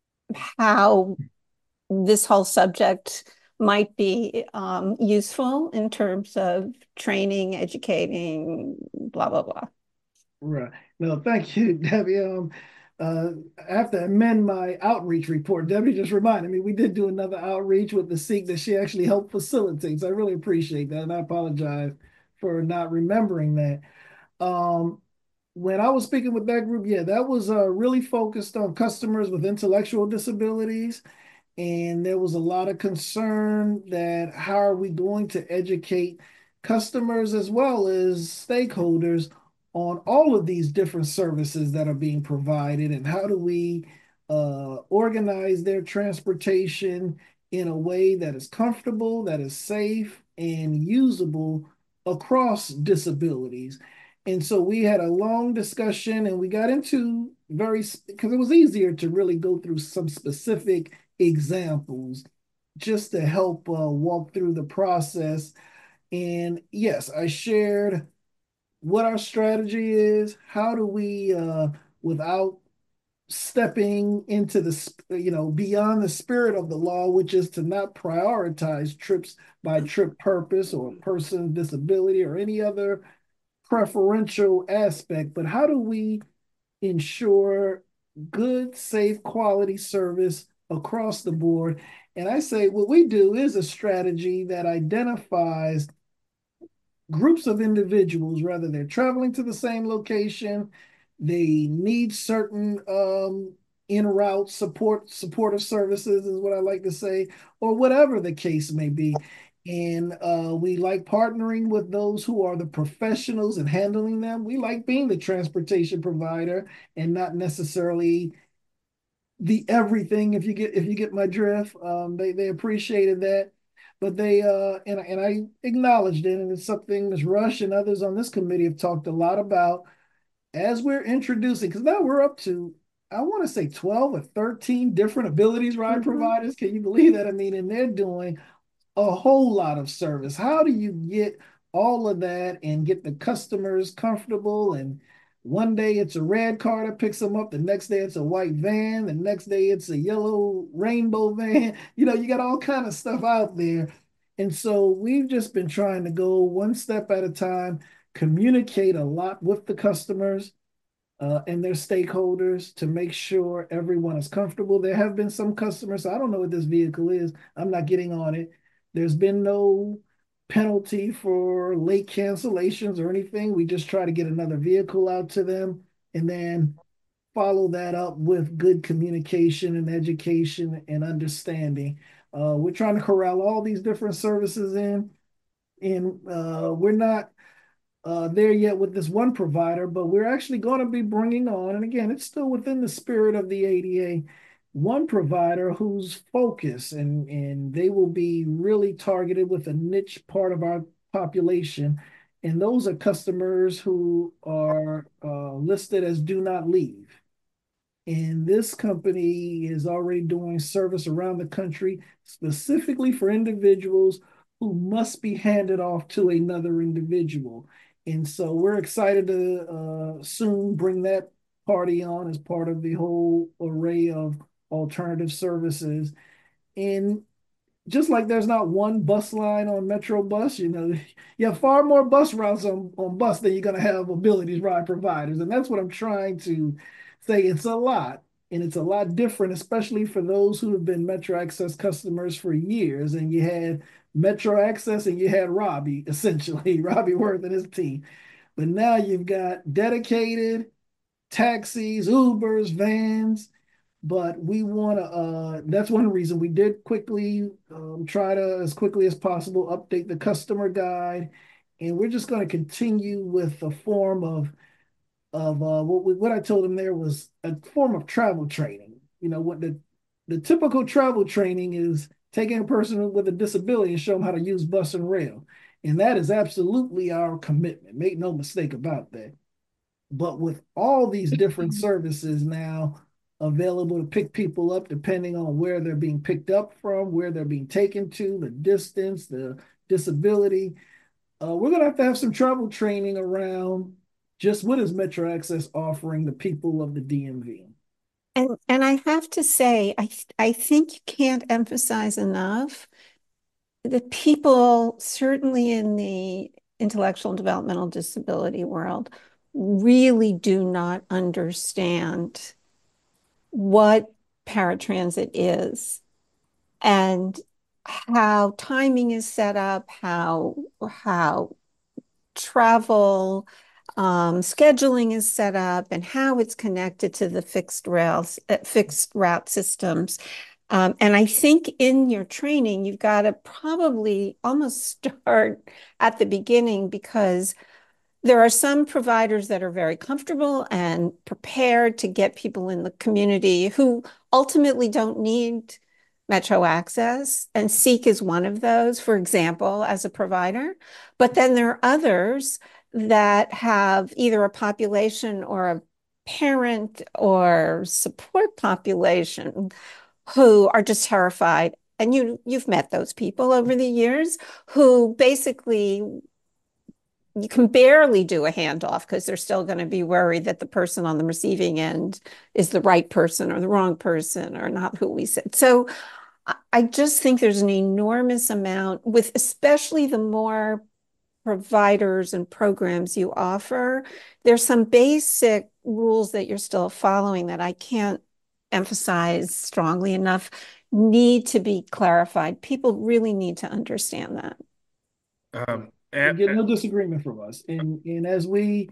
how this whole subject might be useful in terms of training, educating, blah, blah, blah? Right. No, thank you, Debbie. I have to amend my outreach report. Debbie just reminded me we did do another outreach with the SEEK that she actually helped facilitate. So I really appreciate that, and I apologize for not remembering that. When I was speaking with that group, yeah, that was really focused on customers with intellectual disabilities. And there was a lot of concern that how are we going to educate customers as well as stakeholders on all of these different services that are being provided, and how do we organize their transportation in a way that is comfortable, that is safe, and usable across disabilities. And so we had a long discussion, and we got into because it was easier to really go through some specific examples just to help walk through the process. And yes, I shared what our strategy is. How do we, without stepping into beyond the spirit of the law, which is to not prioritize trips by trip purpose or person with disability or any other preferential aspect, but how do we ensure good, safe, quality service across the board? And I say what we do is a strategy that identifies groups of individuals, whether they're traveling to the same location, they need certain en-route supportive services is what I like to say, or whatever the case may be. And we like partnering with those who are the professionals and handling them. We like being the transportation provider and not necessarily the everything. If you get my drift, they appreciated that, but they and I acknowledged it, and it's something Ms. Rush and others on this committee have talked a lot about as we're introducing, because now we're up to, I want to say 12 or 13 different abilities ride providers. Can you believe that? I mean, and they're doing a whole lot of service. How do you get all of that and get the customers comfortable? And one day it's a red car that picks them up. The next day it's a white van. The next day it's a yellow rainbow van. You got all kind of stuff out there. And so we've just been trying to go one step at a time, communicate a lot with the customers and their stakeholders to make sure everyone is comfortable. There have been some customers, I don't know what this vehicle is. I'm not getting on it. There's been no penalty for late cancellations or anything. We just try to get another vehicle out to them and then follow that up with good communication and education and understanding. We're trying to corral all these different services in, and we're not there yet with this one provider, but we're actually going to be bringing on, and again, it's still within the spirit of the ADA, one provider who's focused, and they will be really targeted with a niche part of our population. And those are customers who are listed as do not leave. And this company is already doing service around the country specifically for individuals who must be handed off to another individual. And so we're excited to soon bring that party on as part of the whole array of alternative services. And just like there's not one bus line on Metro Bus, you have far more bus routes on bus than you're going to have abilities ride providers. And that's what I'm trying to say. It's a lot, and it's a lot different, especially for those who have been Metro Access customers for years. And you had Metro Access and you had Robbie, essentially, Robbie Worth and his team. But now you've got dedicated taxis, Ubers, vans, but we want to, that's one reason we did quickly try to, as quickly as possible, update the customer guide. And we're just going to continue with a form of what I told him there was a form of travel training. What the typical travel training is taking a person with a disability and show them how to use bus and rail. And that is absolutely our commitment. Make no mistake about that. But with all these different services now available to pick people up depending on where they're being picked up from, where they're being taken to, the distance, the disability, we're going to have some travel training around just what is Metro Access offering the people of the DMV. And I have to say, I think you can't emphasize enough the people, certainly in the intellectual and developmental disability world, really do not understand what paratransit is and how timing is set up, how travel scheduling is set up, and how it's connected to the fixed route systems. And I think in your training, you've got to probably almost start at the beginning, because there are some providers that are very comfortable and prepared to get people in the community who ultimately don't need Metro Access, and Seek is one of those, for example, as a provider. But then there are others that have either a population or a parent or support population who are just terrified. And you've met those people over the years who basically you can barely do a handoff because they're still going to be worried that the person on the receiving end is the right person or the wrong person or not who we said. So I just think there's an enormous amount with, especially the more providers and programs you offer, there's some basic rules that you're still following that I can't emphasize strongly enough, need to be clarified. People really need to understand that. You get no disagreement from us. And as we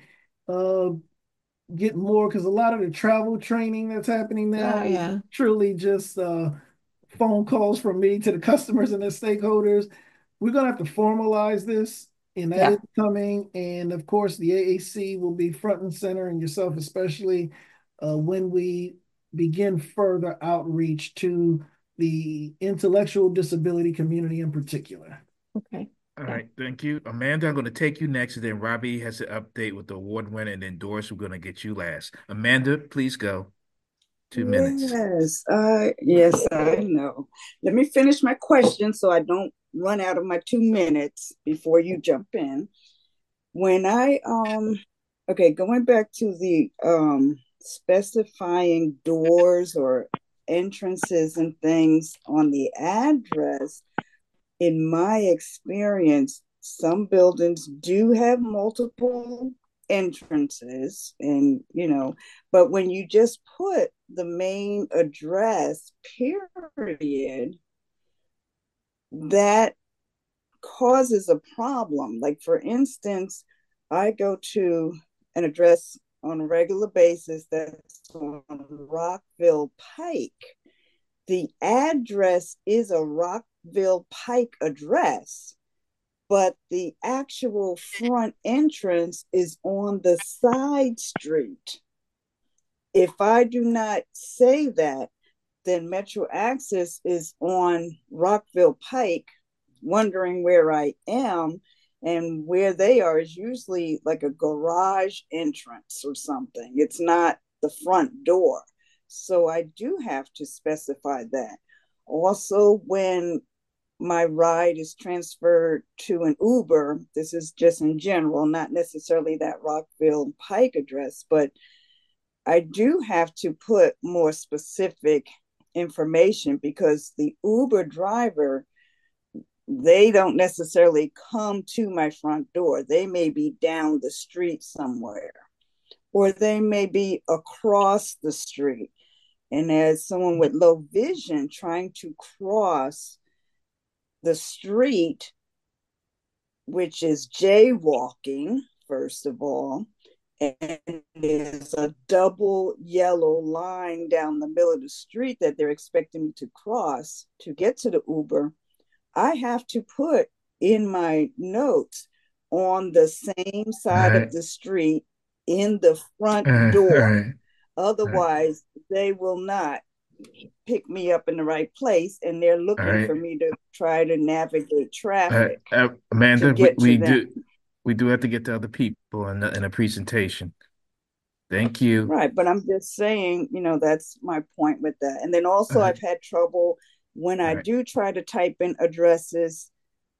get more, because a lot of the travel training that's happening now is truly just phone calls from me to the customers and their stakeholders. We're going to have to formalize this, and that is coming. And of course, the AAC will be front and center, and yourself especially, when we begin further outreach to the intellectual disability community in particular. Okay. All right, thank you. Amanda, I'm going to take you next, and then Robbie has an update with the award winner, and then Doris, we're going to get you last. Amanda, please go. 2 minutes. Yes, I know. Let me finish my question so I don't run out of my 2 minutes before you jump in. When going back to the specifying doors or entrances and things on the address, in my experience, some buildings do have multiple entrances, and but when you just put the main address, period, that causes a problem. Like, for instance, I go to an address on a regular basis that's on Rockville Pike. The address is a Rockville Pike address, but the actual front entrance is on the side street. If I do not say that, then Metro Access is on Rockville Pike, wondering where I am. And where they are is usually like a garage entrance or something. It's not the front door. So I do have to specify that. Also, when my ride is transferred to an Uber, this is just in general, not necessarily that Rockville Pike address, but I do have to put more specific information because the Uber driver, they don't necessarily come to my front door. They may be down the street somewhere, or they may be across the street. And as someone with low vision trying to cross the street, which is jaywalking, first of all, and there's a double yellow line down the middle of the street that they're expecting me to cross to get to the Uber, I have to put in my notes on the same side of the street in the front door. Otherwise, they will not pick me up in the right place, and they're looking for me to try to navigate traffic. Amanda, we do have to get to other people in a presentation. Thank you. Right, but I'm just saying, that's my point with that. And then also I've had trouble when I do try to type in addresses,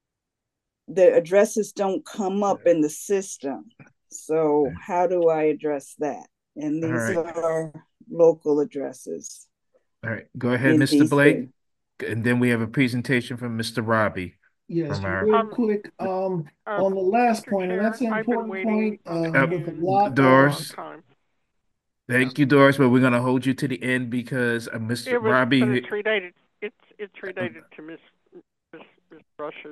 the addresses don't come up in the system. So how do I address that? And these are local addresses. All right, go ahead, Mr. Blake. And then we have a presentation from Mr. Robbie. Yes, real quick, on the last point, and that's an important point with a lot Doris. Thank you, Doris, but we're going to hold you to the end because Mr. Robbie. But it's related to Miss Rush's.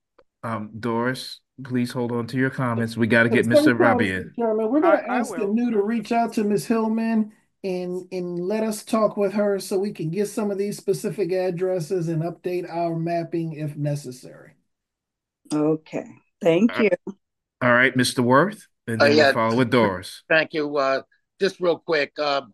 Doris, please hold on to your comments. We got to get Mr. Robbie in. Chairman, we're going to ask Anu to reach out to Ms. Hillman and let us talk with her so we can get some of these specific addresses and update our mapping if necessary. Okay, thank you. All right, Mr. Worth, and then we'll follow with Doris. Thank you. Just real quick,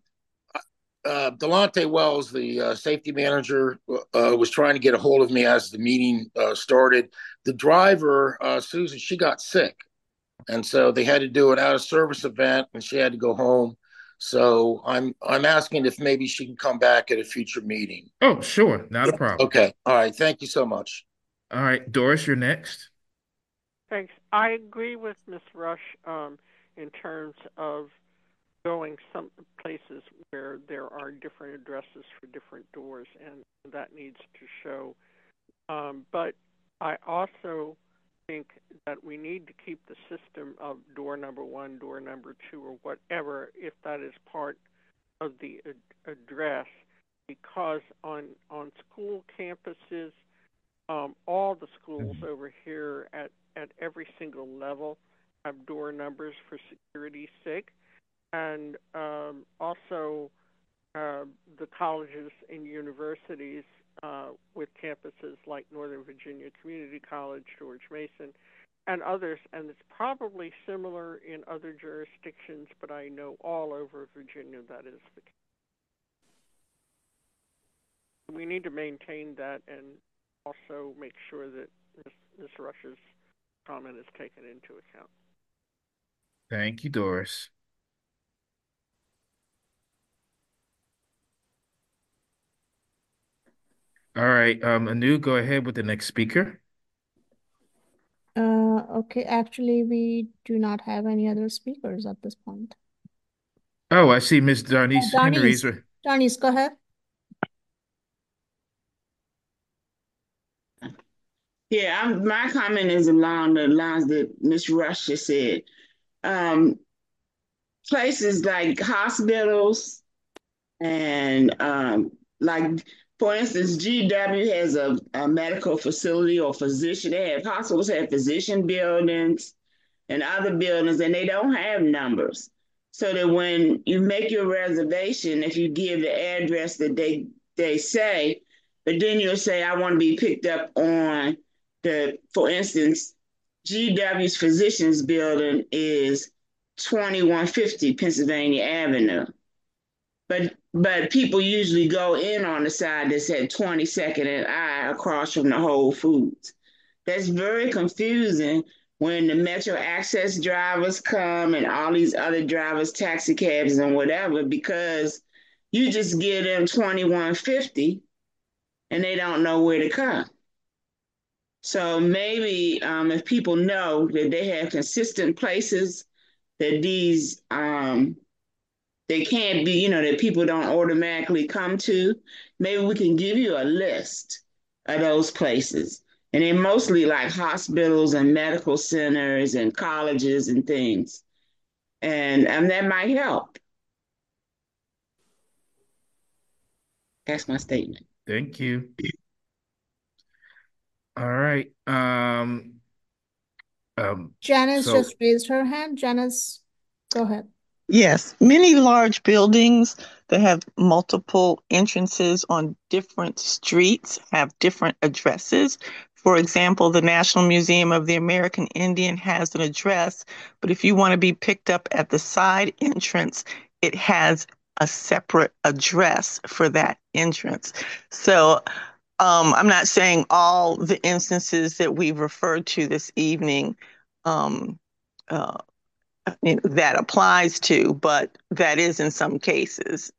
Delonte Wells, the safety manager, was trying to get a hold of me as the meeting started. The driver, Susan, she got sick, and so they had to do an out-of-service event, and she had to go home. So I'm asking if maybe she can come back at a future meeting. Oh, sure, not a problem. Okay, all right. Thank you so much. All right, Doris, you're next. Thanks. I agree with Ms. Rush in terms of going some places where there are different addresses for different doors, and that needs to show. But I also think that we need to keep the system of door number 1, door number 2, or whatever, if that is part of the address, because on school campuses, all the schools over here at every single level have door numbers for security's sake. And also the colleges and universities with campuses like Northern Virginia Community College, George Mason, and others. And it's probably similar in other jurisdictions, but I know all over Virginia that is the case. We need to maintain that and also make sure that Ms. Rush's comment is taken into account. Thank you, Doris. All right, Anu, go ahead with the next speaker. Okay, actually, we do not have any other speakers at this point. Oh, I see Miss Darnice Henry's. Darnice, go ahead. Yeah, my comment is along the lines that Ms. Rush just said. Places like hospitals and like, for instance, GW has a medical facility or physician. They have hospitals, have physician buildings and other buildings, and they don't have numbers. So that when you make your reservation, if you give the address that they say, but then you'll say, I want to be picked up on for instance, GW's physicians building is 2150 Pennsylvania Avenue. but people usually go in on the side that said 22nd and I across from the Whole Foods. That's very confusing when the Metro Access drivers come and all these other drivers, taxi cabs and whatever, because you just give them 2150 and they don't know where to come. So maybe if people know that they have consistent places that these they can't be, that people don't automatically come to, maybe we can give you a list of those places. And they're mostly like hospitals and medical centers and colleges and things. And that might help. That's my statement. Thank you. All right. Janice just raised her hand. Janice, go ahead. Yes, many large buildings that have multiple entrances on different streets have different addresses. For example, the National Museum of the American Indian has an address, but if you want to be picked up at the side entrance, it has a separate address for that entrance. So I'm not saying all the instances that we've referred to this evening that applies to, but that is in some cases.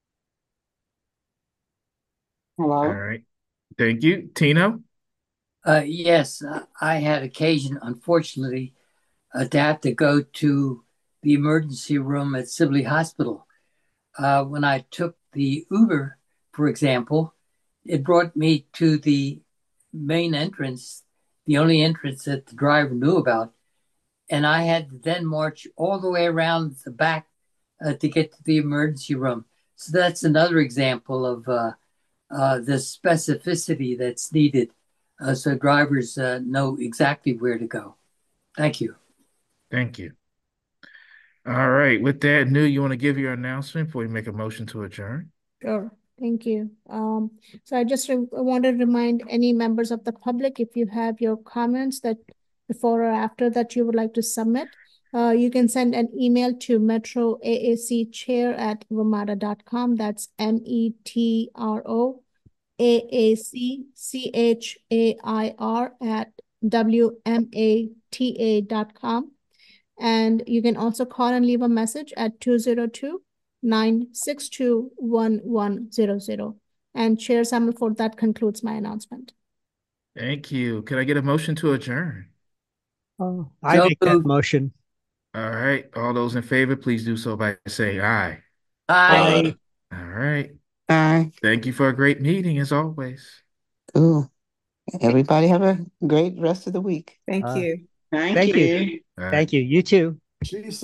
Hello? All right. Thank you. Tino? Yes, I had occasion, unfortunately, to have to go to the emergency room at Sibley Hospital. When I took the Uber, for example, it brought me to the main entrance, the only entrance that the driver knew about. And I had to then march all the way around the back to get to the emergency room. So that's another example of the specificity that's needed so drivers know exactly where to go. Thank you. Thank you. All right. With that, Nu, you want to give your announcement before we make a motion to adjourn? Sure. Thank you. So I just wanted to remind any members of the public, if you have your comments that before or after that you would like to submit, you can send an email to metroaacchair@wmata.com. That's metroaacchair@wmata.com. And you can also call and leave a message at 202-962-1100. And Chair Summerford, that concludes my announcement. Thank you. Can I get a motion to adjourn? I make that motion. All right. All those in favor, please do so by saying aye. Aye. All right. Aye. Thank you for a great meeting as always. Cool. Everybody have a great rest of the week. Thank you. Thank you. Thank you. You too.